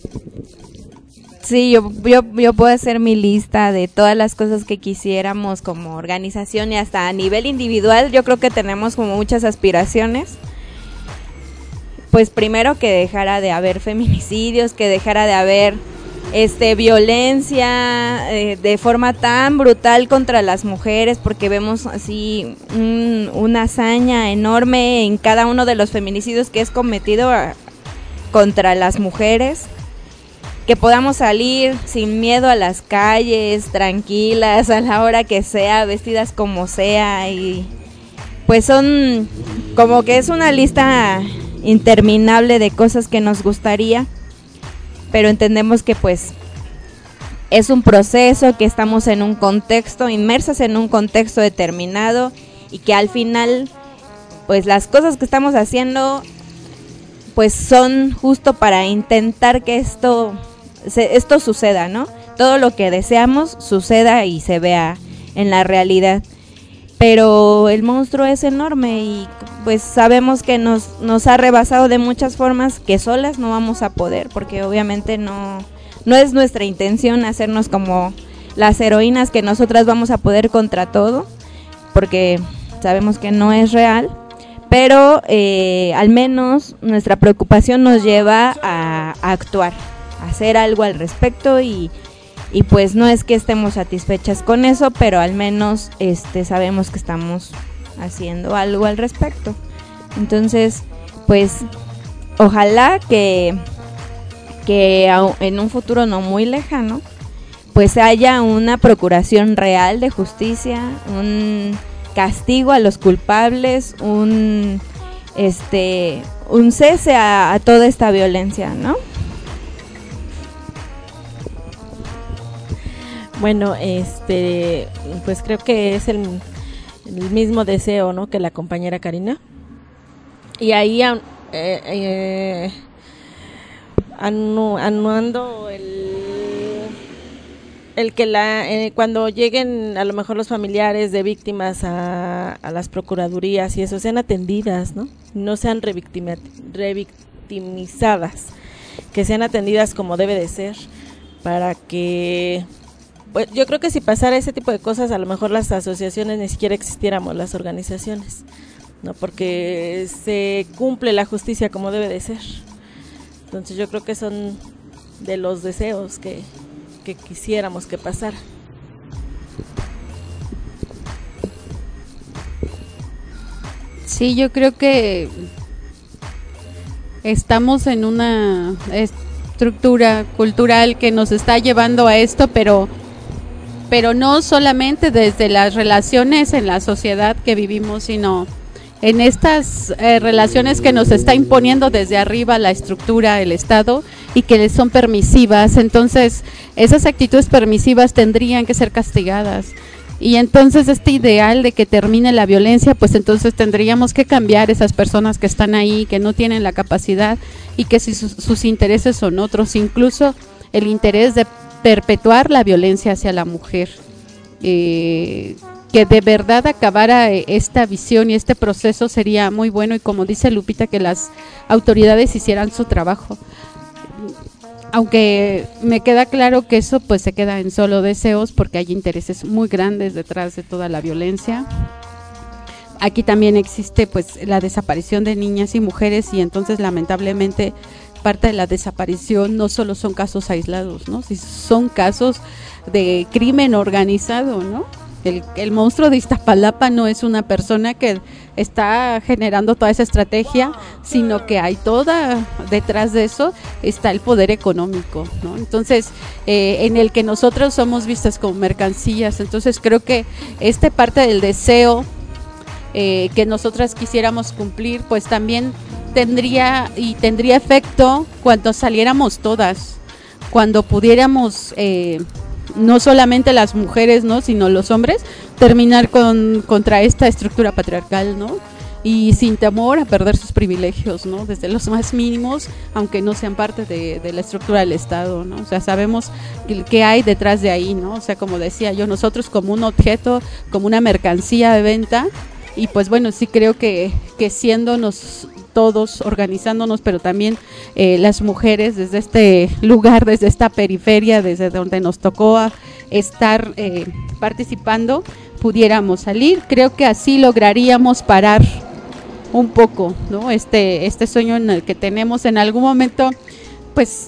sí, yo, yo, yo puedo hacer mi lista de todas las cosas que quisiéramos como organización y hasta a nivel individual. Yo creo que tenemos como muchas aspiraciones. Pues primero que dejara de haber feminicidios, que dejara de haber este violencia eh, de forma tan brutal contra las mujeres, porque vemos así un, una hazaña enorme en cada uno de los feminicidios que es cometido a, contra las mujeres. Que podamos salir sin miedo a las calles, tranquilas, a la hora que sea, vestidas como sea, y pues son como que es una lista interminable de cosas que nos gustaría, pero entendemos que pues es un proceso, que estamos en un contexto, inmersas en un contexto determinado, y que al final pues las cosas que estamos haciendo pues son justo para intentar que esto Se, esto suceda, ¿no? Todo lo que deseamos suceda y se vea en la realidad. Pero el monstruo es enorme y pues sabemos que nos, nos ha rebasado de muchas formas, que solas no vamos a poder, porque obviamente no, no es nuestra intención hacernos como las heroínas que nosotras vamos a poder contra todo, porque sabemos que no es real. Pero eh, al menos nuestra preocupación nos lleva a, a actuar, hacer algo al respecto, y, y pues no es que estemos satisfechas con eso, pero al menos este sabemos que estamos haciendo algo al respecto. Entonces, pues ojalá que, que en un futuro no muy lejano, pues haya una procuración real de justicia, un castigo a los culpables, un este un cese a, a toda esta violencia, ¿no? Bueno, este, pues creo que es el, el mismo deseo, ¿no?, que la compañera Karina. Y ahí eh, eh, anu, anuando el, el que la eh, cuando lleguen a lo mejor los familiares de víctimas a, a las procuradurías y eso, sean atendidas, ¿no? No sean revictima, revictimizadas, que sean atendidas como debe de ser, para que... Pues yo creo que si pasara ese tipo de cosas, a lo mejor las asociaciones ni siquiera existiéramos, las organizaciones, no, porque se cumple la justicia como debe de ser. Entonces yo creo que son de los deseos que, que quisiéramos que pasara. Sí, yo creo que estamos en una estructura cultural que nos está llevando a esto, pero pero no solamente desde las relaciones en la sociedad que vivimos, sino en estas eh, relaciones que nos está imponiendo desde arriba la estructura, el Estado, y que son permisivas. Entonces, esas actitudes permisivas tendrían que ser castigadas. Y entonces este ideal de que termine la violencia, pues entonces tendríamos que cambiar esas personas que están ahí, que no tienen la capacidad, y que si sus, sus intereses son otros, incluso el interés de perpetuar la violencia hacia la mujer, eh, que de verdad acabara esta visión y este proceso sería muy bueno, y como dice Lupita, que las autoridades hicieran su trabajo, aunque me queda claro que eso pues se queda en solo deseos, porque hay intereses muy grandes detrás de toda la violencia. Aquí también existe pues la desaparición de niñas y mujeres, y entonces lamentablemente parte de la desaparición no solo son casos aislados, ¿no? Si son casos de crimen organizado, ¿no? El, el monstruo de Iztapalapa no es una persona que está generando toda esa estrategia, sino que hay toda, detrás de eso está el poder económico, ¿no? Entonces, eh, en el que nosotros somos vistas como mercancías. Entonces creo que esta parte del deseo eh, que nosotras quisiéramos cumplir, pues también tendría y tendría efecto cuando saliéramos todas, cuando pudiéramos eh, no solamente las mujeres, ¿no?, sino los hombres, terminar con contra esta estructura patriarcal, ¿no? Y sin temor a perder sus privilegios, ¿no? Desde los más mínimos, aunque no sean parte de, de la estructura del Estado, ¿no? O sea, sabemos qué hay detrás de ahí, ¿no? O sea, como decía yo, nosotros como un objeto, como una mercancía de venta, y pues bueno, sí creo que, que siéndonos todos, organizándonos, pero también eh, las mujeres desde este lugar, desde esta periferia, desde donde nos tocó a estar eh, participando, pudiéramos salir. Creo que así lograríamos parar un poco, ¿no? Este, este sueño en el que tenemos en algún momento, pues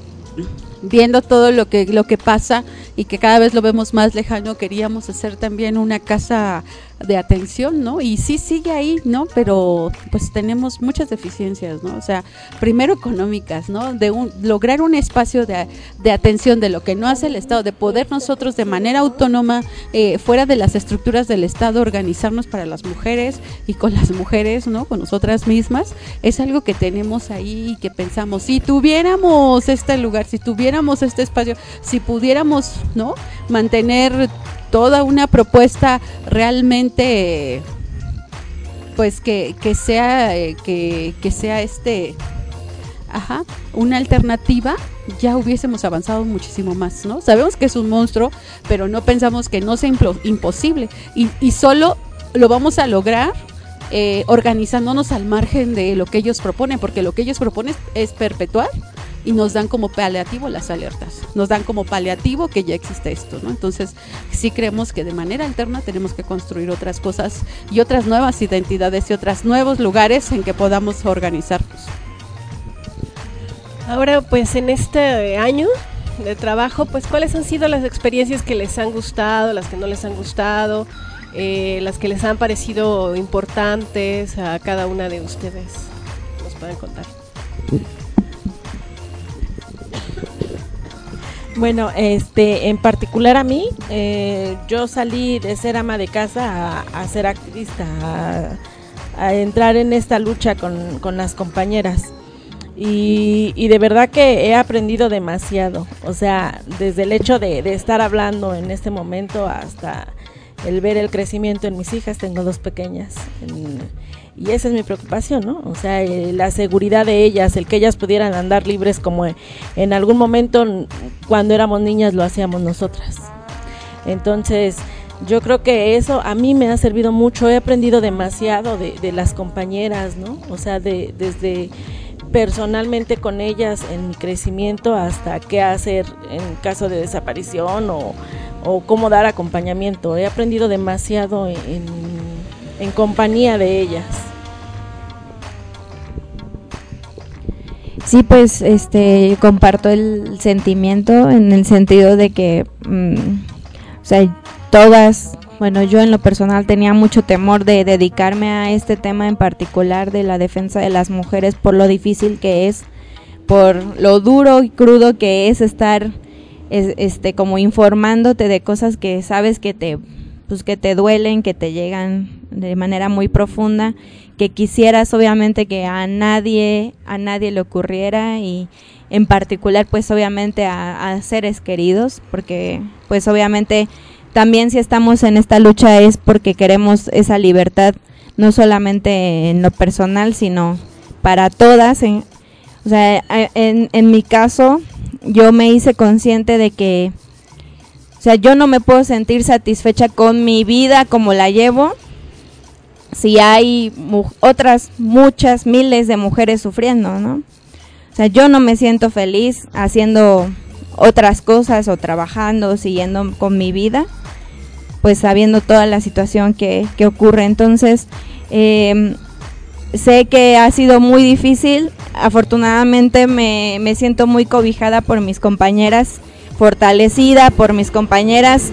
viendo todo lo que, lo que pasa y que cada vez lo vemos más lejano, queríamos hacer también una casa de atención, ¿no? Y sí sigue ahí, ¿no? Pero pues tenemos muchas deficiencias, ¿no? O sea, primero económicas, ¿no? De un, lograr un espacio de, de atención de lo que no hace el Estado, de poder nosotros de manera autónoma, eh, fuera de las estructuras del Estado, organizarnos para las mujeres y con las mujeres, ¿no? Con nosotras mismas, es algo que tenemos ahí y que pensamos, si tuviéramos este lugar, si tuviéramos este espacio, si pudiéramos, ¿no?, mantener toda una propuesta realmente pues que, que sea eh, que, que sea este ajá, una alternativa, ya hubiésemos avanzado muchísimo más, ¿no? Sabemos que es un monstruo, pero no pensamos que no sea implo- imposible y, y solo lo vamos a lograr eh, organizándonos al margen de lo que ellos proponen, porque lo que ellos proponen es perpetuar y nos dan como paliativo las alertas, nos dan como paliativo que ya existe esto, ¿no? Entonces sí creemos que de manera alterna tenemos que construir otras cosas y otras nuevas identidades y otros nuevos lugares en que podamos organizarnos. Ahora, pues en este año de trabajo, pues ¿cuáles han sido las experiencias que les han gustado, las que no les han gustado, eh, las que les han parecido importantes a cada una de ustedes? ¿Nos pueden contar? Bueno, este, en particular a mí, eh, yo salí de ser ama de casa a, a ser activista, a, a entrar en esta lucha con, con las compañeras. Y, y de verdad que he aprendido demasiado, o sea, desde el hecho de, de estar hablando en este momento hasta el ver el crecimiento en mis hijas. Tengo dos pequeñas en, y esa es mi preocupación, ¿no? O sea, eh, la seguridad de ellas, el que ellas pudieran andar libres como en algún momento cuando éramos niñas lo hacíamos nosotras. Entonces yo creo que eso a mí me ha servido mucho, he aprendido demasiado de, de las compañeras, ¿no? O sea, de, desde personalmente con ellas en mi crecimiento hasta qué hacer en caso de desaparición o, o cómo dar acompañamiento. He aprendido demasiado en, en compañía de ellas. Sí, pues este comparto el sentimiento en el sentido de que mmm, o sea, todas, bueno, yo en lo personal tenía mucho temor de dedicarme a este tema en particular de la defensa de las mujeres por lo difícil que es, por lo duro y crudo que es estar es, este como informándote de cosas que sabes que te pues que te duelen, que te llegan de manera muy profunda, que quisieras obviamente que a nadie a nadie le ocurriera y en particular pues obviamente a, a seres queridos, porque pues obviamente también si estamos en esta lucha es porque queremos esa libertad, no solamente en lo personal, sino para todas. En, o sea, en, en mi caso, yo me hice consciente de que, o sea, yo no me puedo sentir satisfecha con mi vida como la llevo si hay mu- otras muchas miles de mujeres sufriendo, ¿no? O sea, yo no me siento feliz haciendo otras cosas o trabajando, siguiendo con mi vida, pues sabiendo toda la situación que, que ocurre. Entonces, eh, sé que ha sido muy difícil. Afortunadamente me, me siento muy cobijada por mis compañeras, fortalecida por mis compañeras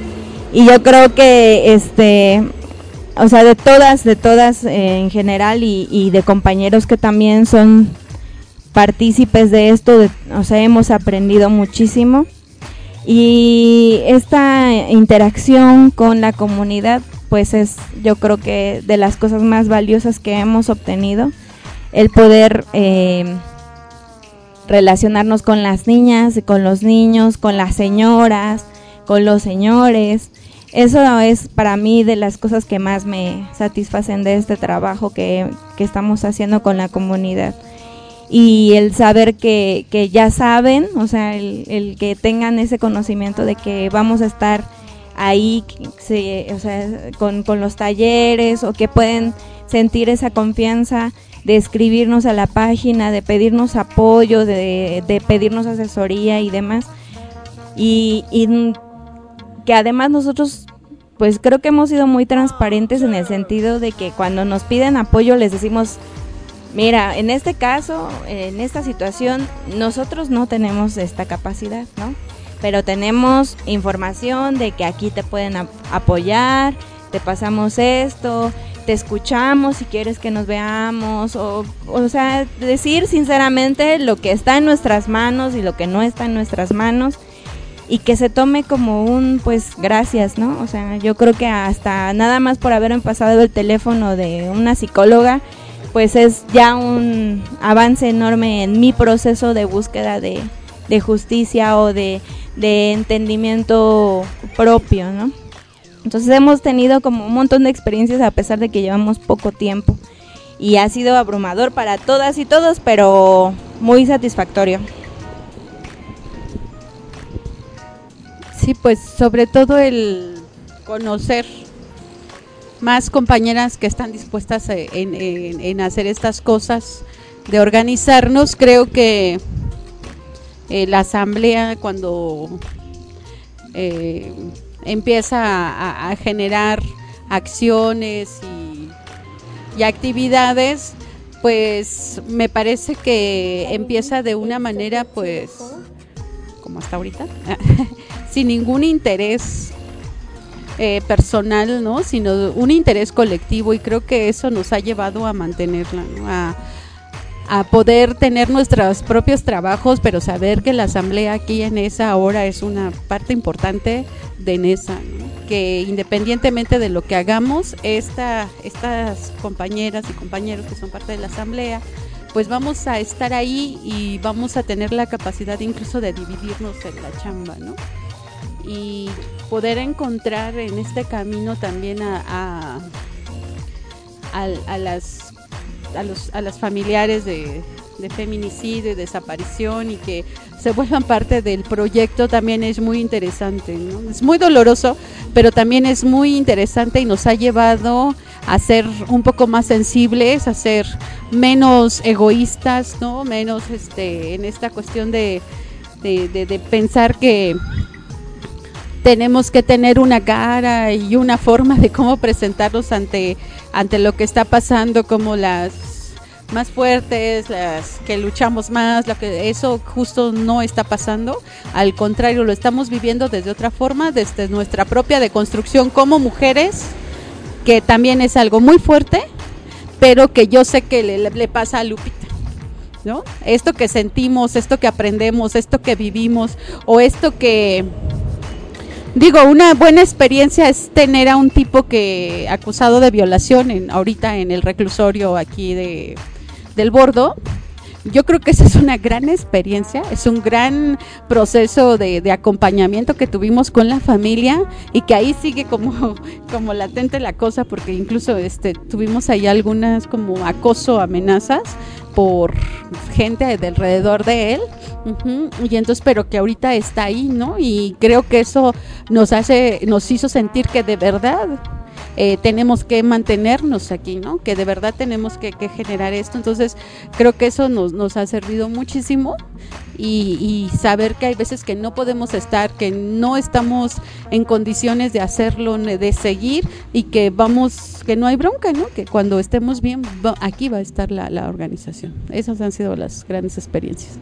Y yo creo que este o sea, de todas, de todas eh, en general y, y de compañeros que también son partícipes de esto, de, o sea, hemos aprendido muchísimo. Y esta interacción con la comunidad, pues es, yo creo que de las cosas más valiosas que hemos obtenido, el poder eh, relacionarnos con las niñas, con los niños, con las señoras, con los señores. Eso es para mí de las cosas que más me satisfacen de este trabajo que, que estamos haciendo con la comunidad. Y el saber que, que ya saben, o sea, el, el que tengan ese conocimiento de que vamos a estar ahí, se, o sea, con, con los talleres, o que pueden sentir esa confianza de escribirnos a la página, de pedirnos apoyo, de, de pedirnos asesoría y demás. Y, y que además nosotros, pues creo que hemos sido muy transparentes en el sentido de que cuando nos piden apoyo les decimos, mira, en este caso, en esta situación, nosotros no tenemos esta capacidad, ¿no? Pero tenemos información de que aquí te pueden ap- apoyar, te pasamos esto, te escuchamos si quieres que nos veamos, o, o sea, decir sinceramente lo que está en nuestras manos y lo que no está en nuestras manos, y que se tome como un, pues, gracias, ¿no? O sea, yo creo que hasta nada más por haberme pasado el teléfono de una psicóloga, pues es ya un avance enorme en mi proceso de búsqueda de, de justicia o de, de entendimiento propio, ¿no? Entonces hemos tenido como un montón de experiencias a pesar de que llevamos poco tiempo, y ha sido abrumador para todas y todos, pero muy satisfactorio. Sí, pues sobre todo el conocer más compañeras que están dispuestas en, en, en hacer estas cosas, de organizarnos. Creo que eh, la asamblea, cuando eh, empieza a, a generar acciones y, y actividades, pues me parece que empieza de una manera, pues, como hasta ahorita, sin ningún interés eh, personal, ¿no? Sino un interés colectivo, y creo que eso nos ha llevado a mantenerla, ¿no? A, a poder tener nuestros propios trabajos, pero saber que la asamblea aquí en ESA ahora es una parte importante de NESA, ¿no? Que independientemente de lo que hagamos, esta, estas compañeras y compañeros que son parte de la asamblea, pues vamos a estar ahí y vamos a tener la capacidad incluso de dividirnos en la chamba, ¿no? Y poder encontrar en este camino también a, a, a, a las a los a las familiares de, de feminicidio y desaparición, y que se vuelvan parte del proyecto, también es muy interesante, ¿no? Es muy doloroso, pero también es muy interesante y nos ha llevado a ser un poco más sensibles, a ser menos egoístas, ¿no? Menos este en esta cuestión de, de, de, de pensar que tenemos que tener una cara y una forma de cómo presentarnos ante, ante lo que está pasando, como las más fuertes, las que luchamos más, lo que eso justo no está pasando. Al contrario, lo estamos viviendo desde otra forma, desde nuestra propia deconstrucción como mujeres, que también es algo muy fuerte, pero que yo sé que le, le pasa a Lupita, ¿no? Esto que sentimos, esto que aprendemos, esto que vivimos, o esto que... Digo, una buena experiencia es tener a un tipo que acusado de violación en, ahorita en el reclusorio aquí de del Bordo. Yo creo que esa es una gran experiencia, es un gran proceso de, de acompañamiento que tuvimos con la familia, y que ahí sigue como, como latente la cosa, porque incluso este tuvimos ahí algunas como acoso, amenazas por gente de alrededor de él, uh-huh, y entonces, pero que ahorita está ahí, ¿no? Y creo que eso nos hace, nos hizo sentir que de verdad Eh, tenemos que mantenernos aquí, ¿no? Que de verdad tenemos que, que generar esto. Entonces creo que eso nos, nos ha servido muchísimo, y, y saber que hay veces que no podemos estar, que no estamos en condiciones de hacerlo, de seguir, y que vamos, que no hay bronca, ¿no? Que cuando estemos bien, va, aquí va a estar la, la organización. Esas han sido las grandes experiencias.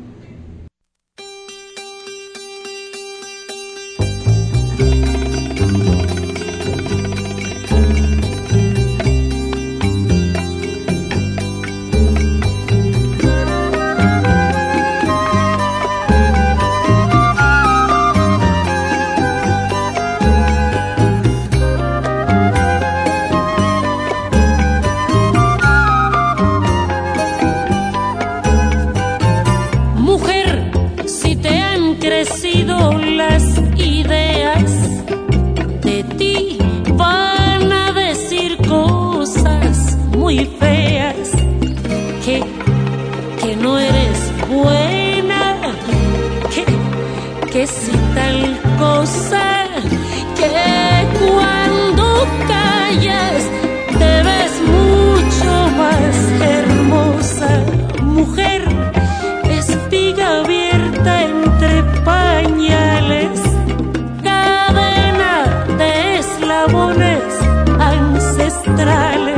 muy feas, que, que no eres buena, que, que si tal cosa, que cuando callas te ves mucho más hermosa, mujer, espiga abierta entre pañales, cadena de eslabones ancestrales,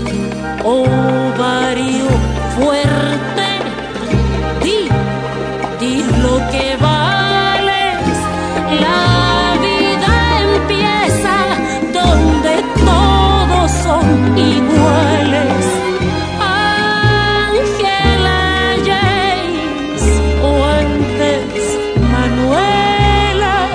ovario fuerte, di, di lo que vales, la vida empieza donde todos son iguales. Ángela James o antes Manuela,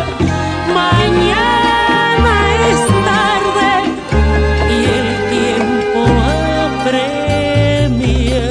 mañana es tarde y el tiempo apremia.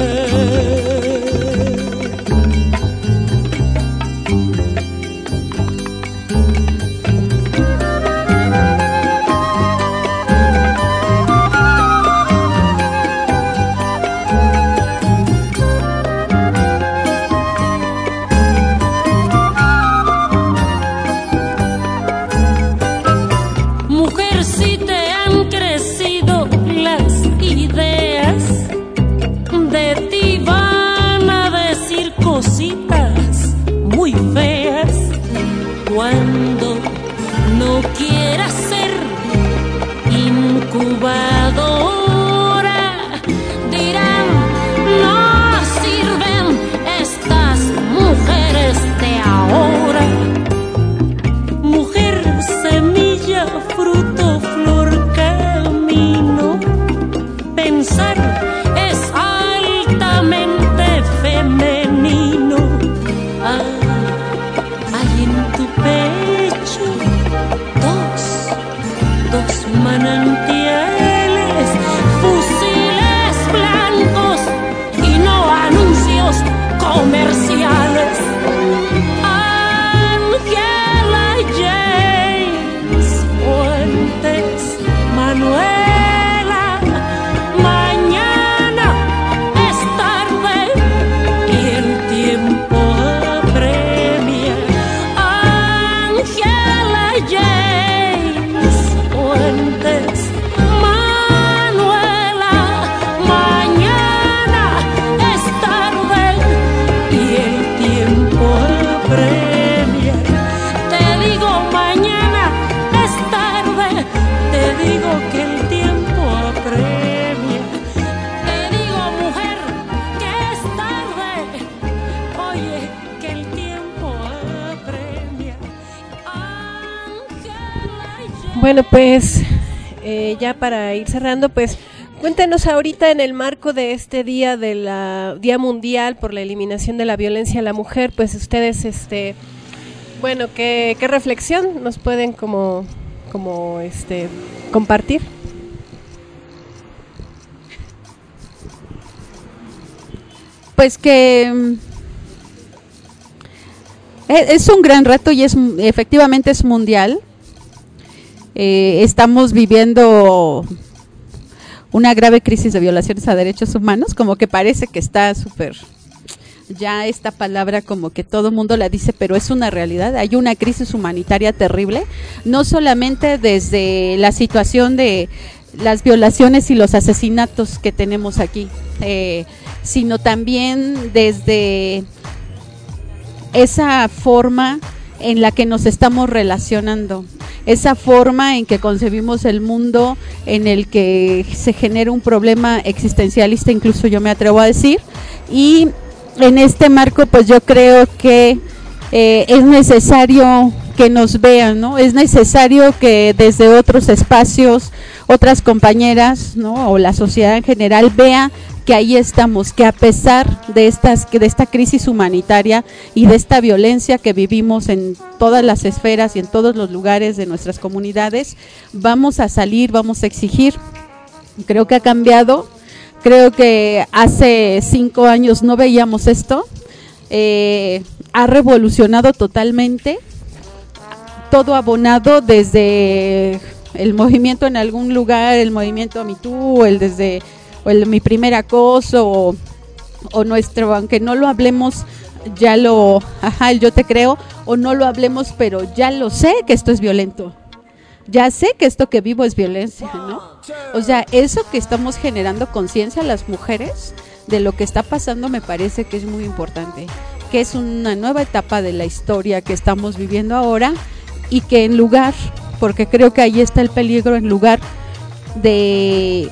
Mujer, si te han crecido las ideas, de ti van a decir cositas muy feas. Cuando no quieras ser incubadora, dirán, no sirven estas mujeres de ahora. Mujer, semilla, fruto, flor, camino, pensar es altamente femenino. Ah, hay en tu pecho dos, dos manantiales, fusiles blancos y no anuncios comerciales. Ángela James o antes Manuela, mañana es tarde y el tiempo apremia. Ángela James o antes Manuela, mañana es tarde y el tiempo apremia. Te digo mañana es tarde, te digo que el tiempo apremia. Te digo mujer que es tarde, oye que el tiempo apremia. Bueno, pues eh, ya para ir cerrando, pues cuéntenos ahorita en el marco de este día de la Día Mundial por la Eliminación de la Violencia a la Mujer, pues ustedes, este, bueno, qué, qué reflexión nos pueden como, como, este, compartir. Pues que mm, e- es un gran reto y es efectivamente es mundial. Eh, estamos viviendo una grave crisis de violaciones a derechos humanos, como que parece que está súper, ya esta palabra como que todo el mundo la dice, pero es una realidad. Hay una crisis humanitaria terrible, no solamente desde la situación de las violaciones y los asesinatos que tenemos aquí, eh, sino también desde esa forma en la que nos estamos relacionando, esa forma en que concebimos el mundo, en el que se genera un problema existencialista, incluso yo me atrevo a decir, y en este marco pues yo creo que eh, es necesario que nos vean, ¿no? Es necesario que desde otros espacios, otras compañeras, ¿no? O la sociedad en general vea que ahí estamos, que a pesar de estas, de esta crisis humanitaria y de esta violencia que vivimos en todas las esferas y en todos los lugares de nuestras comunidades, vamos a salir, vamos a exigir. Creo que ha cambiado, creo que hace cinco años no veíamos esto, eh, ha revolucionado totalmente, todo abonado desde el movimiento en algún lugar, el movimiento Me Too, el desde o el, mi primer acoso, o, o nuestro, aunque no lo hablemos, ya lo, ajá, el yo te creo, o no lo hablemos, pero ya lo sé que esto es violento. Ya sé que esto que vivo es violencia, ¿no? O sea, eso que estamos generando conciencia a las mujeres de lo que está pasando me parece que es muy importante, que es una nueva etapa de la historia que estamos viviendo ahora y que en lugar, porque creo que ahí está el peligro, en lugar de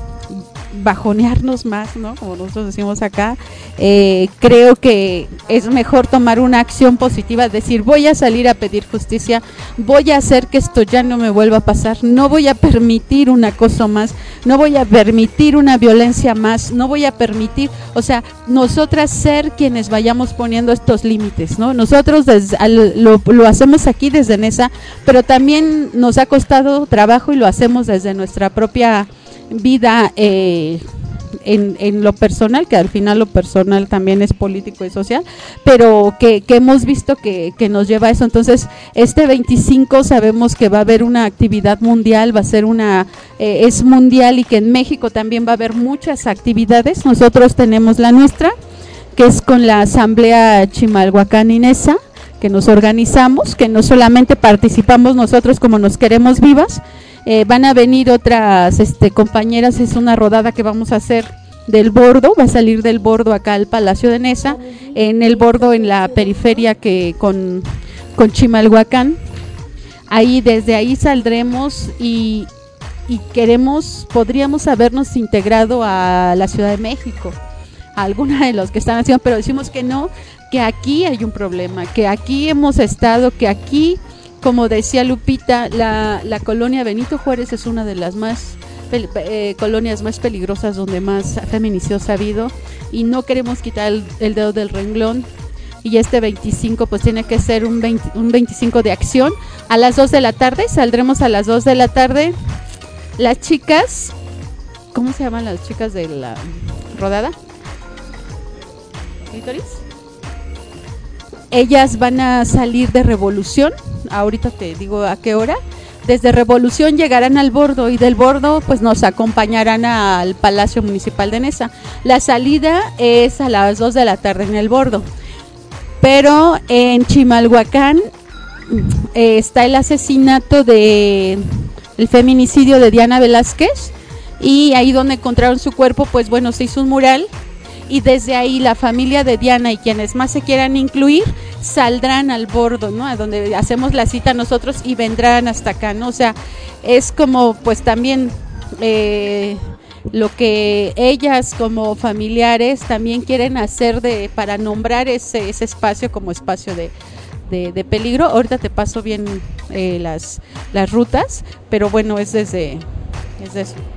bajonearnos más, ¿no? Como nosotros decimos acá, eh, creo que es mejor tomar una acción positiva, decir voy a salir a pedir justicia, voy a hacer que esto ya no me vuelva a pasar, no voy a permitir un acoso más, no voy a permitir una violencia más, no voy a permitir, o sea, nosotras ser quienes vayamos poniendo estos límites, ¿no? Nosotros desde, al, lo, lo hacemos aquí desde Nesa, pero también nos ha costado trabajo y lo hacemos desde nuestra propia vida eh, en, en lo personal, que al final lo personal también es político y social, pero que, que hemos visto que, que nos lleva a eso. Entonces este veinticinco sabemos que va a haber una actividad mundial, va a ser una, eh, es mundial, y que en México también va a haber muchas actividades. Nosotros tenemos la nuestra, que es con la Asamblea Chimalhuacán y Nesa, que nos organizamos, que no solamente participamos nosotros como Nos Queremos Vivas. Eh, van a venir otras este, compañeras, es una rodada que vamos a hacer del Bordo, va a salir del Bordo acá al Palacio de Nesa, en el Bordo, en la periferia que con, con Chimalhuacán. Ahí, desde ahí saldremos y, y queremos, podríamos habernos integrado a la Ciudad de México, a alguna de los que están haciendo, pero decimos que no, que aquí hay un problema, que aquí hemos estado, que aquí, como decía Lupita, la, la colonia Benito Juárez es una de las más eh, colonias más peligrosas, donde más feminicidios ha habido, y no queremos quitar el, el dedo del renglón. Y este veinticinco pues tiene que ser un, veinte, un veinticinco de acción. A las dos de la tarde, saldremos a las dos de la tarde. Las chicas, ¿cómo se llaman las chicas de la rodada? ¿Clitoris? Ellas van a salir de Revolución, ahorita te digo a qué hora. Desde Revolución llegarán al Bordo, y del Bordo pues nos acompañarán al Palacio Municipal de Nesa. La salida es a las dos de la tarde en el Bordo, pero en Chimalhuacán eh, está el asesinato de el feminicidio de Diana Velázquez, y ahí donde encontraron su cuerpo, pues bueno, se hizo un mural, y desde ahí la familia de Diana y quienes más se quieran incluir saldrán al Bordo, ¿no? A donde hacemos la cita nosotros, y vendrán hasta acá, ¿no? O sea, es como pues también eh, lo que ellas como familiares también quieren hacer de para nombrar ese, ese espacio como espacio de, de, de peligro. Ahorita te paso bien eh, las, las rutas, pero bueno, es desde, es de eso.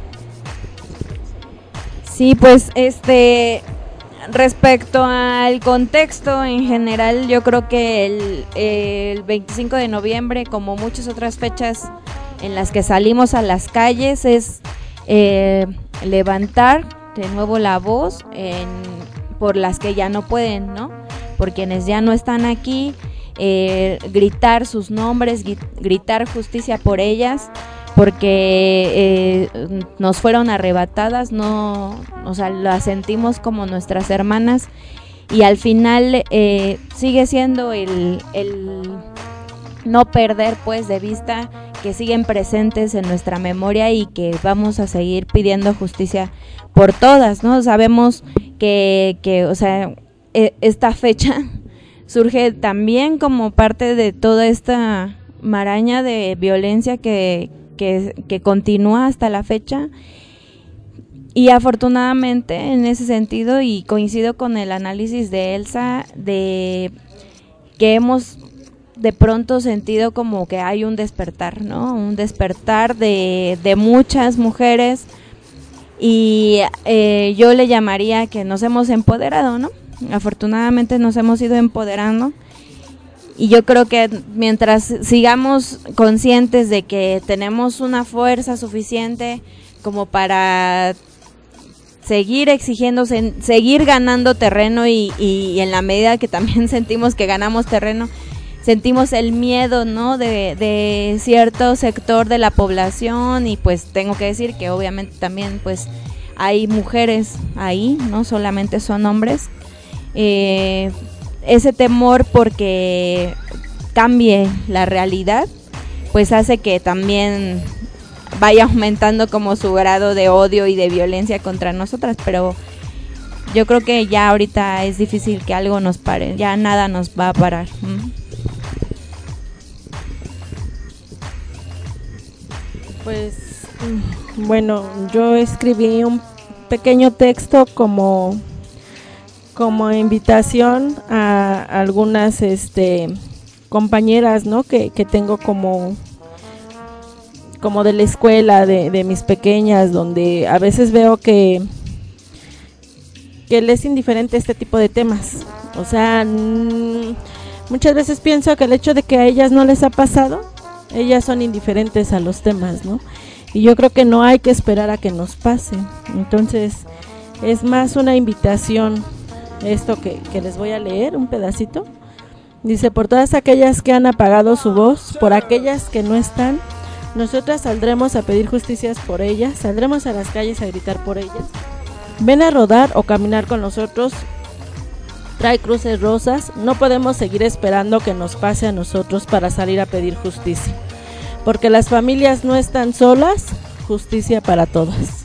Sí, pues este... respecto al contexto en general, yo creo que el, el veinticinco de noviembre, como muchas otras fechas en las que salimos a las calles, es eh, levantar de nuevo la voz en, por las que ya no pueden, ¿no? Por quienes ya no están aquí, eh, gritar sus nombres, gritar justicia por ellas, porque eh, nos fueron arrebatadas, no, o sea, las sentimos como nuestras hermanas, y al final eh, sigue siendo el, el no perder pues de vista que siguen presentes en nuestra memoria, y que vamos a seguir pidiendo justicia por todas, ¿no? Sabemos que, que o sea, e, esta fecha surge también como parte de toda esta maraña de violencia que Que, que continúa hasta la fecha, y afortunadamente en ese sentido, y coincido con el análisis de Elsa, de que hemos de pronto sentido como que hay un despertar, ¿no? Un despertar de, de muchas mujeres, y eh, yo le llamaría que nos hemos empoderado, ¿no? Afortunadamente nos hemos ido empoderando. Y yo creo que mientras sigamos conscientes de que tenemos una fuerza suficiente como para seguir exigiendo, seguir ganando terreno, y, y en la medida que también sentimos que ganamos terreno, sentimos el miedo, ¿no? De, de cierto sector de la población, y pues tengo que decir que obviamente también pues hay mujeres ahí, no solamente son hombres. Eh, ese temor porque cambie la realidad, pues hace que también vaya aumentando como su grado de odio y de violencia contra nosotras, pero yo creo que ya ahorita es difícil que algo nos pare, ya nada nos va a parar. ¿Mm? Pues bueno, yo escribí un pequeño texto como como invitación a algunas este compañeras, ¿no? que, que tengo como como de la escuela de, de mis pequeñas, donde a veces veo que que les es indiferente este tipo de temas. O sea, mmm, muchas veces pienso que el hecho de que a ellas no les ha pasado, ellas son indiferentes a los temas, ¿no? Y yo creo que no hay que esperar a que nos pase. Entonces, es más una invitación, esto que, que les voy a leer, un pedacito. Dice: por todas aquellas que han apagado su voz, por aquellas que no están, nosotras saldremos a pedir justicias por ellas, saldremos a las calles a gritar por ellas. Ven a rodar o caminar con nosotros, trae cruces rosas, no podemos seguir esperando que nos pase a nosotros para salir a pedir justicia, porque las familias no están solas, justicia para todas.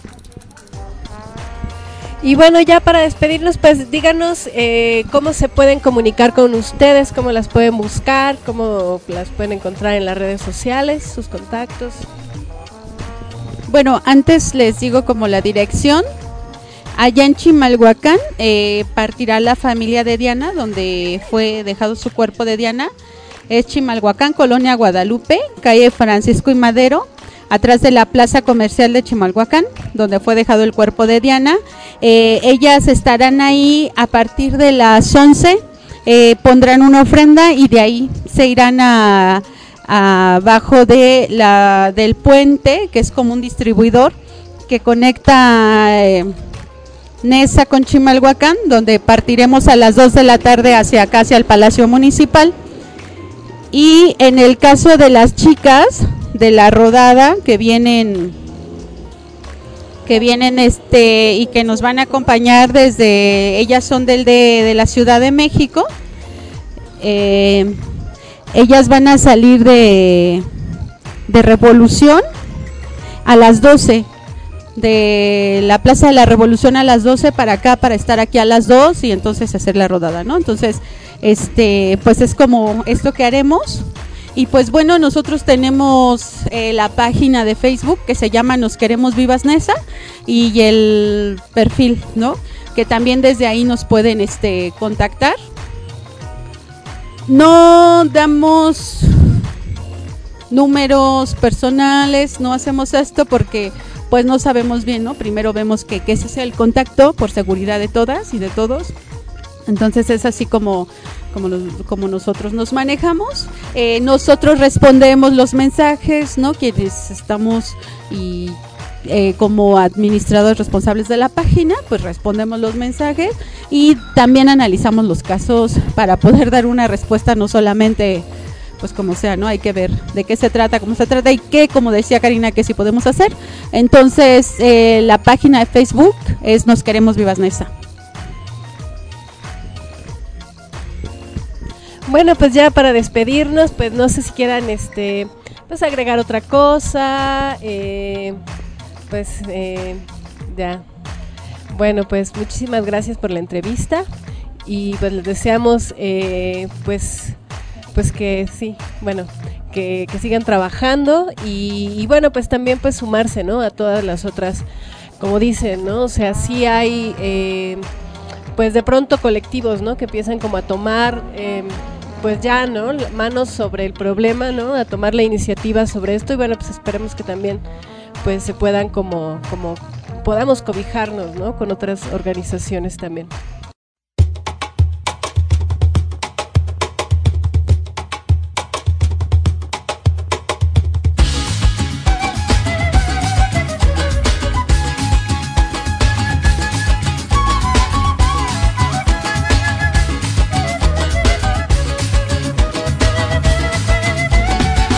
Y bueno, ya para despedirnos, pues díganos eh, cómo se pueden comunicar con ustedes, cómo las pueden buscar, cómo las pueden encontrar en las redes sociales, sus contactos. Bueno, antes les digo como la dirección. Allá en Chimalhuacán eh, partirá la familia de Diana, donde fue dejado su cuerpo de Diana. Es Chimalhuacán, Colonia Guadalupe, calle Francisco y Madero, atrás de la plaza comercial de Chimalhuacán, donde fue dejado el cuerpo de Diana. Eh, ellas estarán ahí a partir de las once, eh, pondrán una ofrenda y de ahí se irán a, a abajo de la, del puente, que es como un distribuidor que conecta eh, Nesa con Chimalhuacán, donde partiremos a las dos de la tarde hacia acá, hacia el Palacio Municipal. Y en el caso de las chicas de la rodada que vienen que vienen este y que nos van a acompañar desde, ellas son del de, de la Ciudad de México, eh, ellas van a salir de de Revolución a las doce, de la Plaza de la Revolución a las doce para acá, para estar aquí a las dos y entonces hacer la rodada, ¿no? Entonces, este, pues es como esto que haremos. Y pues bueno, nosotros tenemos eh, la página de Facebook que se llama Nos Queremos Vivas Nesa y el perfil, ¿no? Que también desde ahí nos pueden este contactar. No damos números personales, no hacemos esto porque pues no sabemos bien, ¿no? Primero vemos que, que ese sea el contacto por seguridad de todas y de todos. Entonces es así como, como, los, como nosotros nos manejamos. Eh, nosotros respondemos los mensajes, ¿no? Quienes estamos y eh, como administradores responsables de la página, pues respondemos los mensajes y también analizamos los casos para poder dar una respuesta, no solamente pues como sea, ¿no? Hay que ver de qué se trata, cómo se trata y qué, como decía Karina, que sí podemos hacer. Entonces, eh, la página de Facebook es Nos Queremos Vivas Nesa. Bueno, pues ya para despedirnos, pues no sé si quieran este, pues agregar otra cosa, eh, pues eh, ya. Bueno, pues muchísimas gracias por la entrevista y pues les deseamos eh, pues pues que sí, bueno, que, que sigan trabajando y, y bueno, pues también pues sumarse, ¿no? A todas las otras, como dicen, ¿no? O sea, sí hay eh, pues de pronto colectivos, ¿no? Que empiezan como a tomar eh, pues ya, ¿no? Manos sobre el problema, ¿no? A tomar la iniciativa sobre esto y bueno, pues esperemos que también pues se puedan como, como podamos cobijarnos, ¿no? Con otras organizaciones también.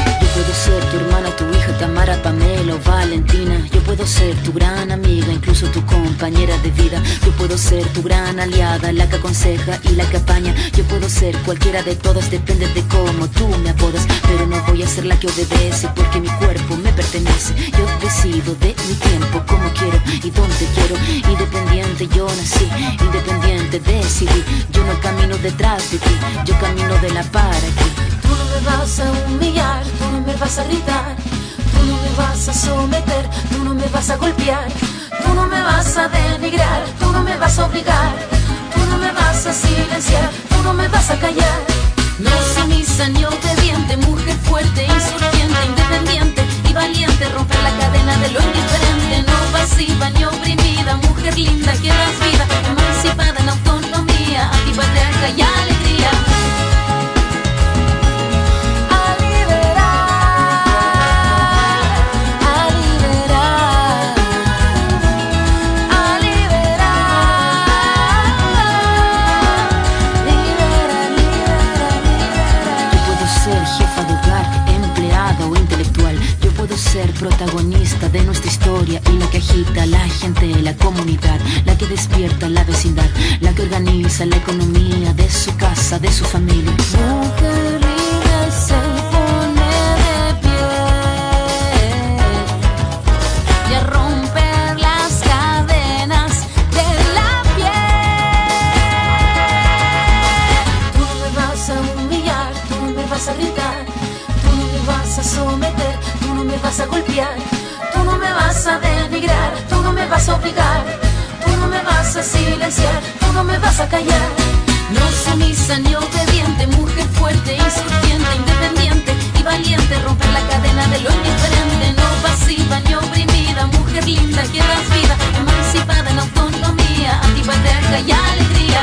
Ser tu gran amiga, incluso compañera de vida. Yo puedo ser tu gran aliada, la que aconseja y la que apaña. Yo puedo ser cualquiera de todas, depende de cómo tú me apodas. Pero no voy a ser la que obedece, porque mi cuerpo me pertenece. Yo decido de mi tiempo, como quiero y donde quiero. Independiente yo nací, independiente decidí. Yo no camino detrás de ti, yo camino de la para ti. Tú no me vas a humillar, tú no me vas a gritar, tú no me vas a someter, tú no me vas a golpear, tú no me vas a denigrar, tú no me vas a obligar, tú no me vas a silenciar, tú no me vas a callar. No sumisa ni obediente, mujer fuerte, insurgente, independiente y valiente, romper la cadena de lo indiferente. No pasiva ni oprimida, mujer linda que das vida, emancipada en autonomía, antipatriarca y alegría. Ser protagonista de nuestra historia y la que agita a la gente, la comunidad, la que despierta la vecindad, la que organiza la economía de su casa, de su familia. Mujer libre se pone de pie y a romper las cadenas de la piel. Tú no me vas a humillar, tú no me vas a gritar, tú no me vas a someter, tú no me vas a golpear, tú no me vas a denigrar, tú no me vas a obligar, tú no me vas a silenciar, tú no me vas a callar. No sumisa ni obediente, mujer fuerte, insurgente, independiente y valiente, romper la cadena de lo indiferente. No pasiva ni oprimida, mujer linda que das vida, emancipada en autonomía, antipatriarca y alegría.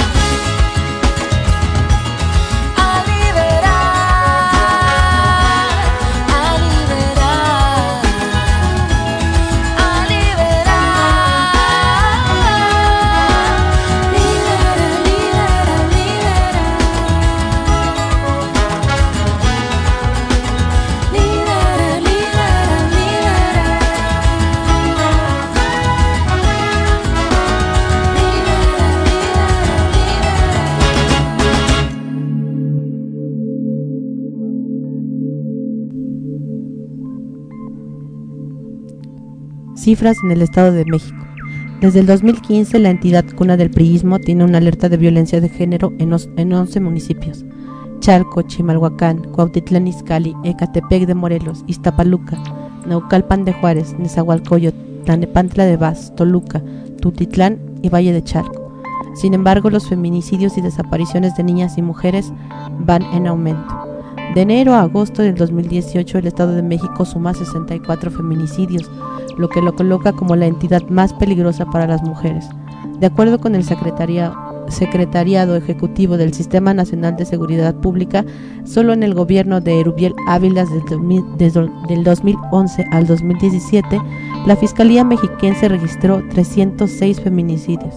Cifras en el Estado de México. Desde el dos mil quince, la entidad cuna del priismo tiene una alerta de violencia de género en, os, en once municipios: Chalco, Chimalhuacán, Cuautitlán Izcalli, Ecatepec de Morelos, Iztapaluca, Naucalpan de Juárez, Nezahualcóyotl, Tlalnepantla de Vaz, Toluca, Tultitlán y Valle de Chalco. Sin embargo, los feminicidios y desapariciones de niñas y mujeres van en aumento. De enero a agosto del dos mil dieciocho, el Estado de México suma sesenta y cuatro feminicidios, lo que lo coloca como la entidad más peligrosa para las mujeres. De acuerdo con el Secretaria, Secretariado Ejecutivo del Sistema Nacional de Seguridad Pública, solo en el gobierno de Erubiel Ávila desde el dos mil once al dos mil diecisiete, la Fiscalía Mexiquense registró trescientos seis feminicidios.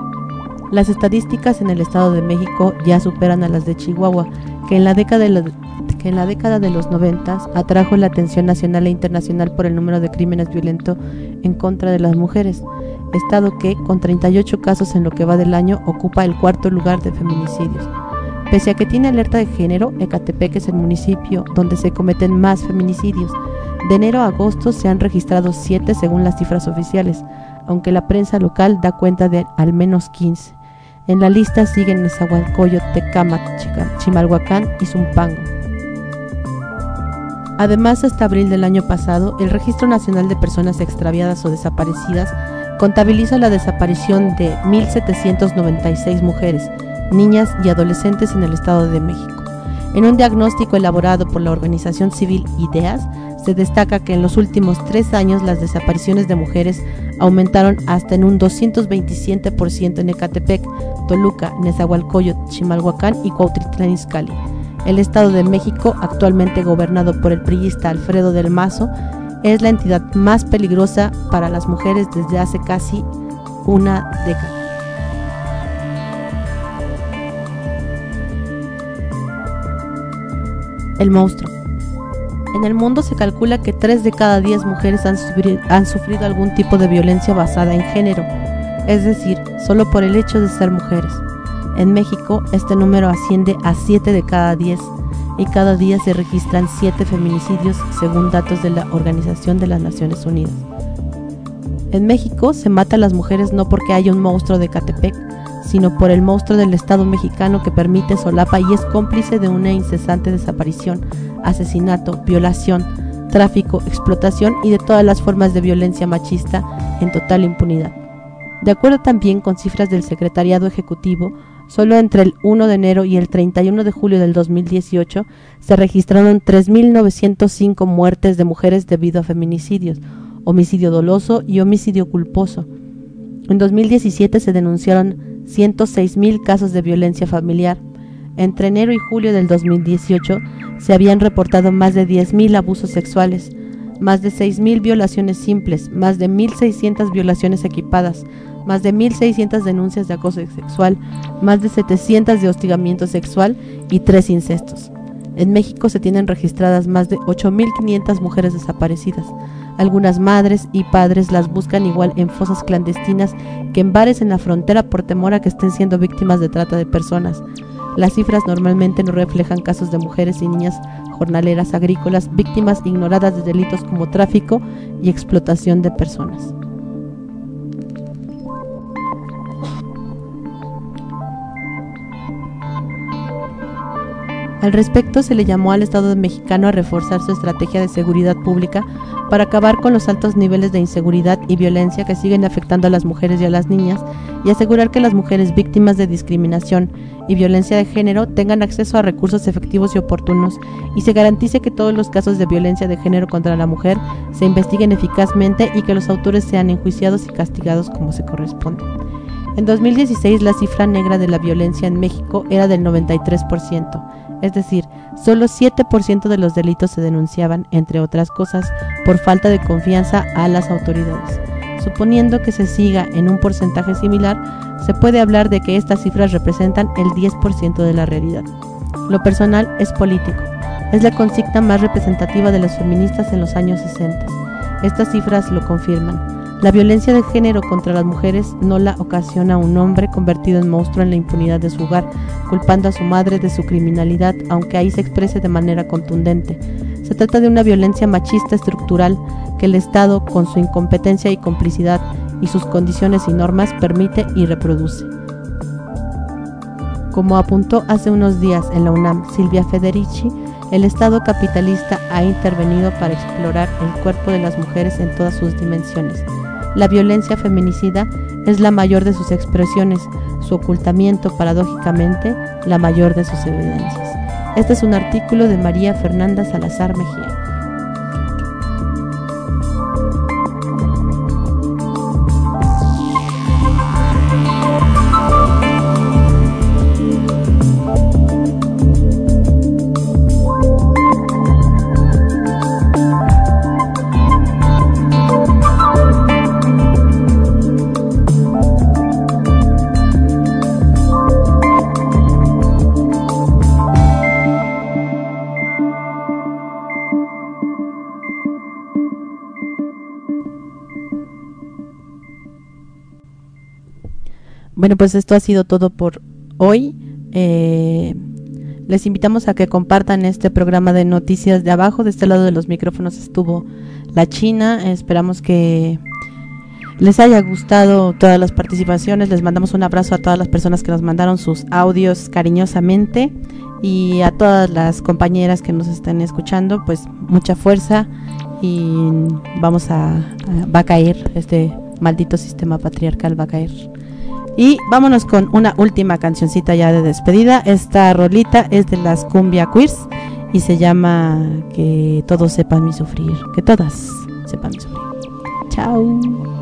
Las estadísticas en el Estado de México ya superan a las de Chihuahua, que en la década de los, que en la década de los noventas atrajo la atención nacional e internacional por el número de crímenes violentos en contra de las mujeres, estado que, con treinta y ocho casos en lo que va del año, ocupa el cuarto lugar de feminicidios. Pese a que tiene alerta de género, Ecatepec es el municipio donde se cometen más feminicidios. De enero a agosto se han registrado siete según las cifras oficiales, aunque la prensa local da cuenta de al menos quince. En la lista siguen Nezahualcóyotl, Tecámac, Chimalhuacán y Zumpango. Además, hasta abril del año pasado, el Registro Nacional de Personas Extraviadas o Desaparecidas contabiliza la desaparición de mil setecientas noventa y seis mujeres, niñas y adolescentes en el Estado de México. En un diagnóstico elaborado por la organización civil IDEAS, se destaca que en los últimos tres años las desapariciones de mujeres aumentaron hasta en un doscientos veintisiete por ciento en Ecatepec, Toluca, Nezahualcóyotl, Chimalhuacán y Cuautitlán Izcalli. El Estado de México, actualmente gobernado por el priista Alfredo del Mazo, es la entidad más peligrosa para las mujeres desde hace casi una década. El monstruo. En el mundo se calcula que tres de cada diez mujeres han sufrido, han sufrido algún tipo de violencia basada en género. es decir, solo por el hecho de ser mujeres. En México, este número asciende a siete de cada diez, y cada día se registran siete feminicidios según datos de la Organización de las Naciones Unidas. En México se mata a las mujeres no porque haya un monstruo de Ecatepec, sino por el monstruo del Estado mexicano que permite, solapa y es cómplice de una incesante desaparición, asesinato, violación, tráfico, explotación y de todas las formas de violencia machista en total impunidad. De acuerdo también con cifras del Secretariado Ejecutivo, solo entre el primero de enero y el treinta y uno de julio del dos mil dieciocho se registraron tres mil novecientas cinco muertes de mujeres debido a feminicidios, homicidio doloso y homicidio culposo. En dos mil diecisiete se denunciaron ciento seis mil casos de violencia familiar. Entre enero y julio del dos mil dieciocho se habían reportado más de diez mil abusos sexuales, más de seis mil violaciones simples, más de mil seiscientas violaciones equipadas, más de mil seiscientas denuncias de acoso sexual, más de setecientas de hostigamiento sexual y tres incestos. En México se tienen registradas más de ocho mil quinientas mujeres desaparecidas. Algunas madres y padres las buscan igual en fosas clandestinas que en bares en la frontera por temor a que estén siendo víctimas de trata de personas. Las cifras normalmente no reflejan casos de mujeres y niñas jornaleras agrícolas víctimas ignoradas de delitos como tráfico y explotación de personas. Al respecto, se le llamó al Estado mexicano a reforzar su estrategia de seguridad pública para acabar con los altos niveles de inseguridad y violencia que siguen afectando a las mujeres y a las niñas, y asegurar que las mujeres víctimas de discriminación y violencia de género tengan acceso a recursos efectivos y oportunos, y se garantice que todos los casos de violencia de género contra la mujer se investiguen eficazmente y que los autores sean enjuiciados y castigados como se corresponde. En dos mil dieciséis, la cifra negra de la violencia en México era del noventa y tres por ciento, es decir, solo siete por ciento de los delitos se denunciaban, entre otras cosas, por falta de confianza a las autoridades. Suponiendo que se siga en un porcentaje similar, se puede hablar de que estas cifras representan el diez por ciento de la realidad. Lo personal es político. Es la consigna más representativa de las feministas en los años sesenta. Estas cifras lo confirman. La violencia de género contra las mujeres no la ocasiona un hombre convertido en monstruo en la impunidad de su hogar, culpando a su madre de su criminalidad, aunque ahí se exprese de manera contundente. Se trata de una violencia machista estructural que el Estado, con su incompetencia y complicidad y sus condiciones y normas, permite y reproduce. Como apuntó hace unos días en la UNAM Silvia Federici, el Estado capitalista ha intervenido para explorar el cuerpo de las mujeres en todas sus dimensiones. La violencia feminicida es la mayor de sus expresiones, su ocultamiento, paradójicamente, la mayor de sus evidencias. Este es un artículo de María Fernanda Salazar Mejía. Bueno, pues esto ha sido todo por hoy. Eh, les invitamos a que compartan este programa de noticias de abajo. De este lado de los micrófonos estuvo la China. Esperamos que les haya gustado todas las participaciones. Les mandamos un abrazo a todas las personas que nos mandaron sus audios cariñosamente, y a todas las compañeras que nos están escuchando, pues mucha fuerza, y vamos a, a va a caer este maldito sistema patriarcal, va a caer. Y vámonos con una última cancioncita ya de despedida. Esta rolita es de las Cumbia Queers y se llama Que todos sepan mi sufrir, que todas sepan mi sufrir. Chao.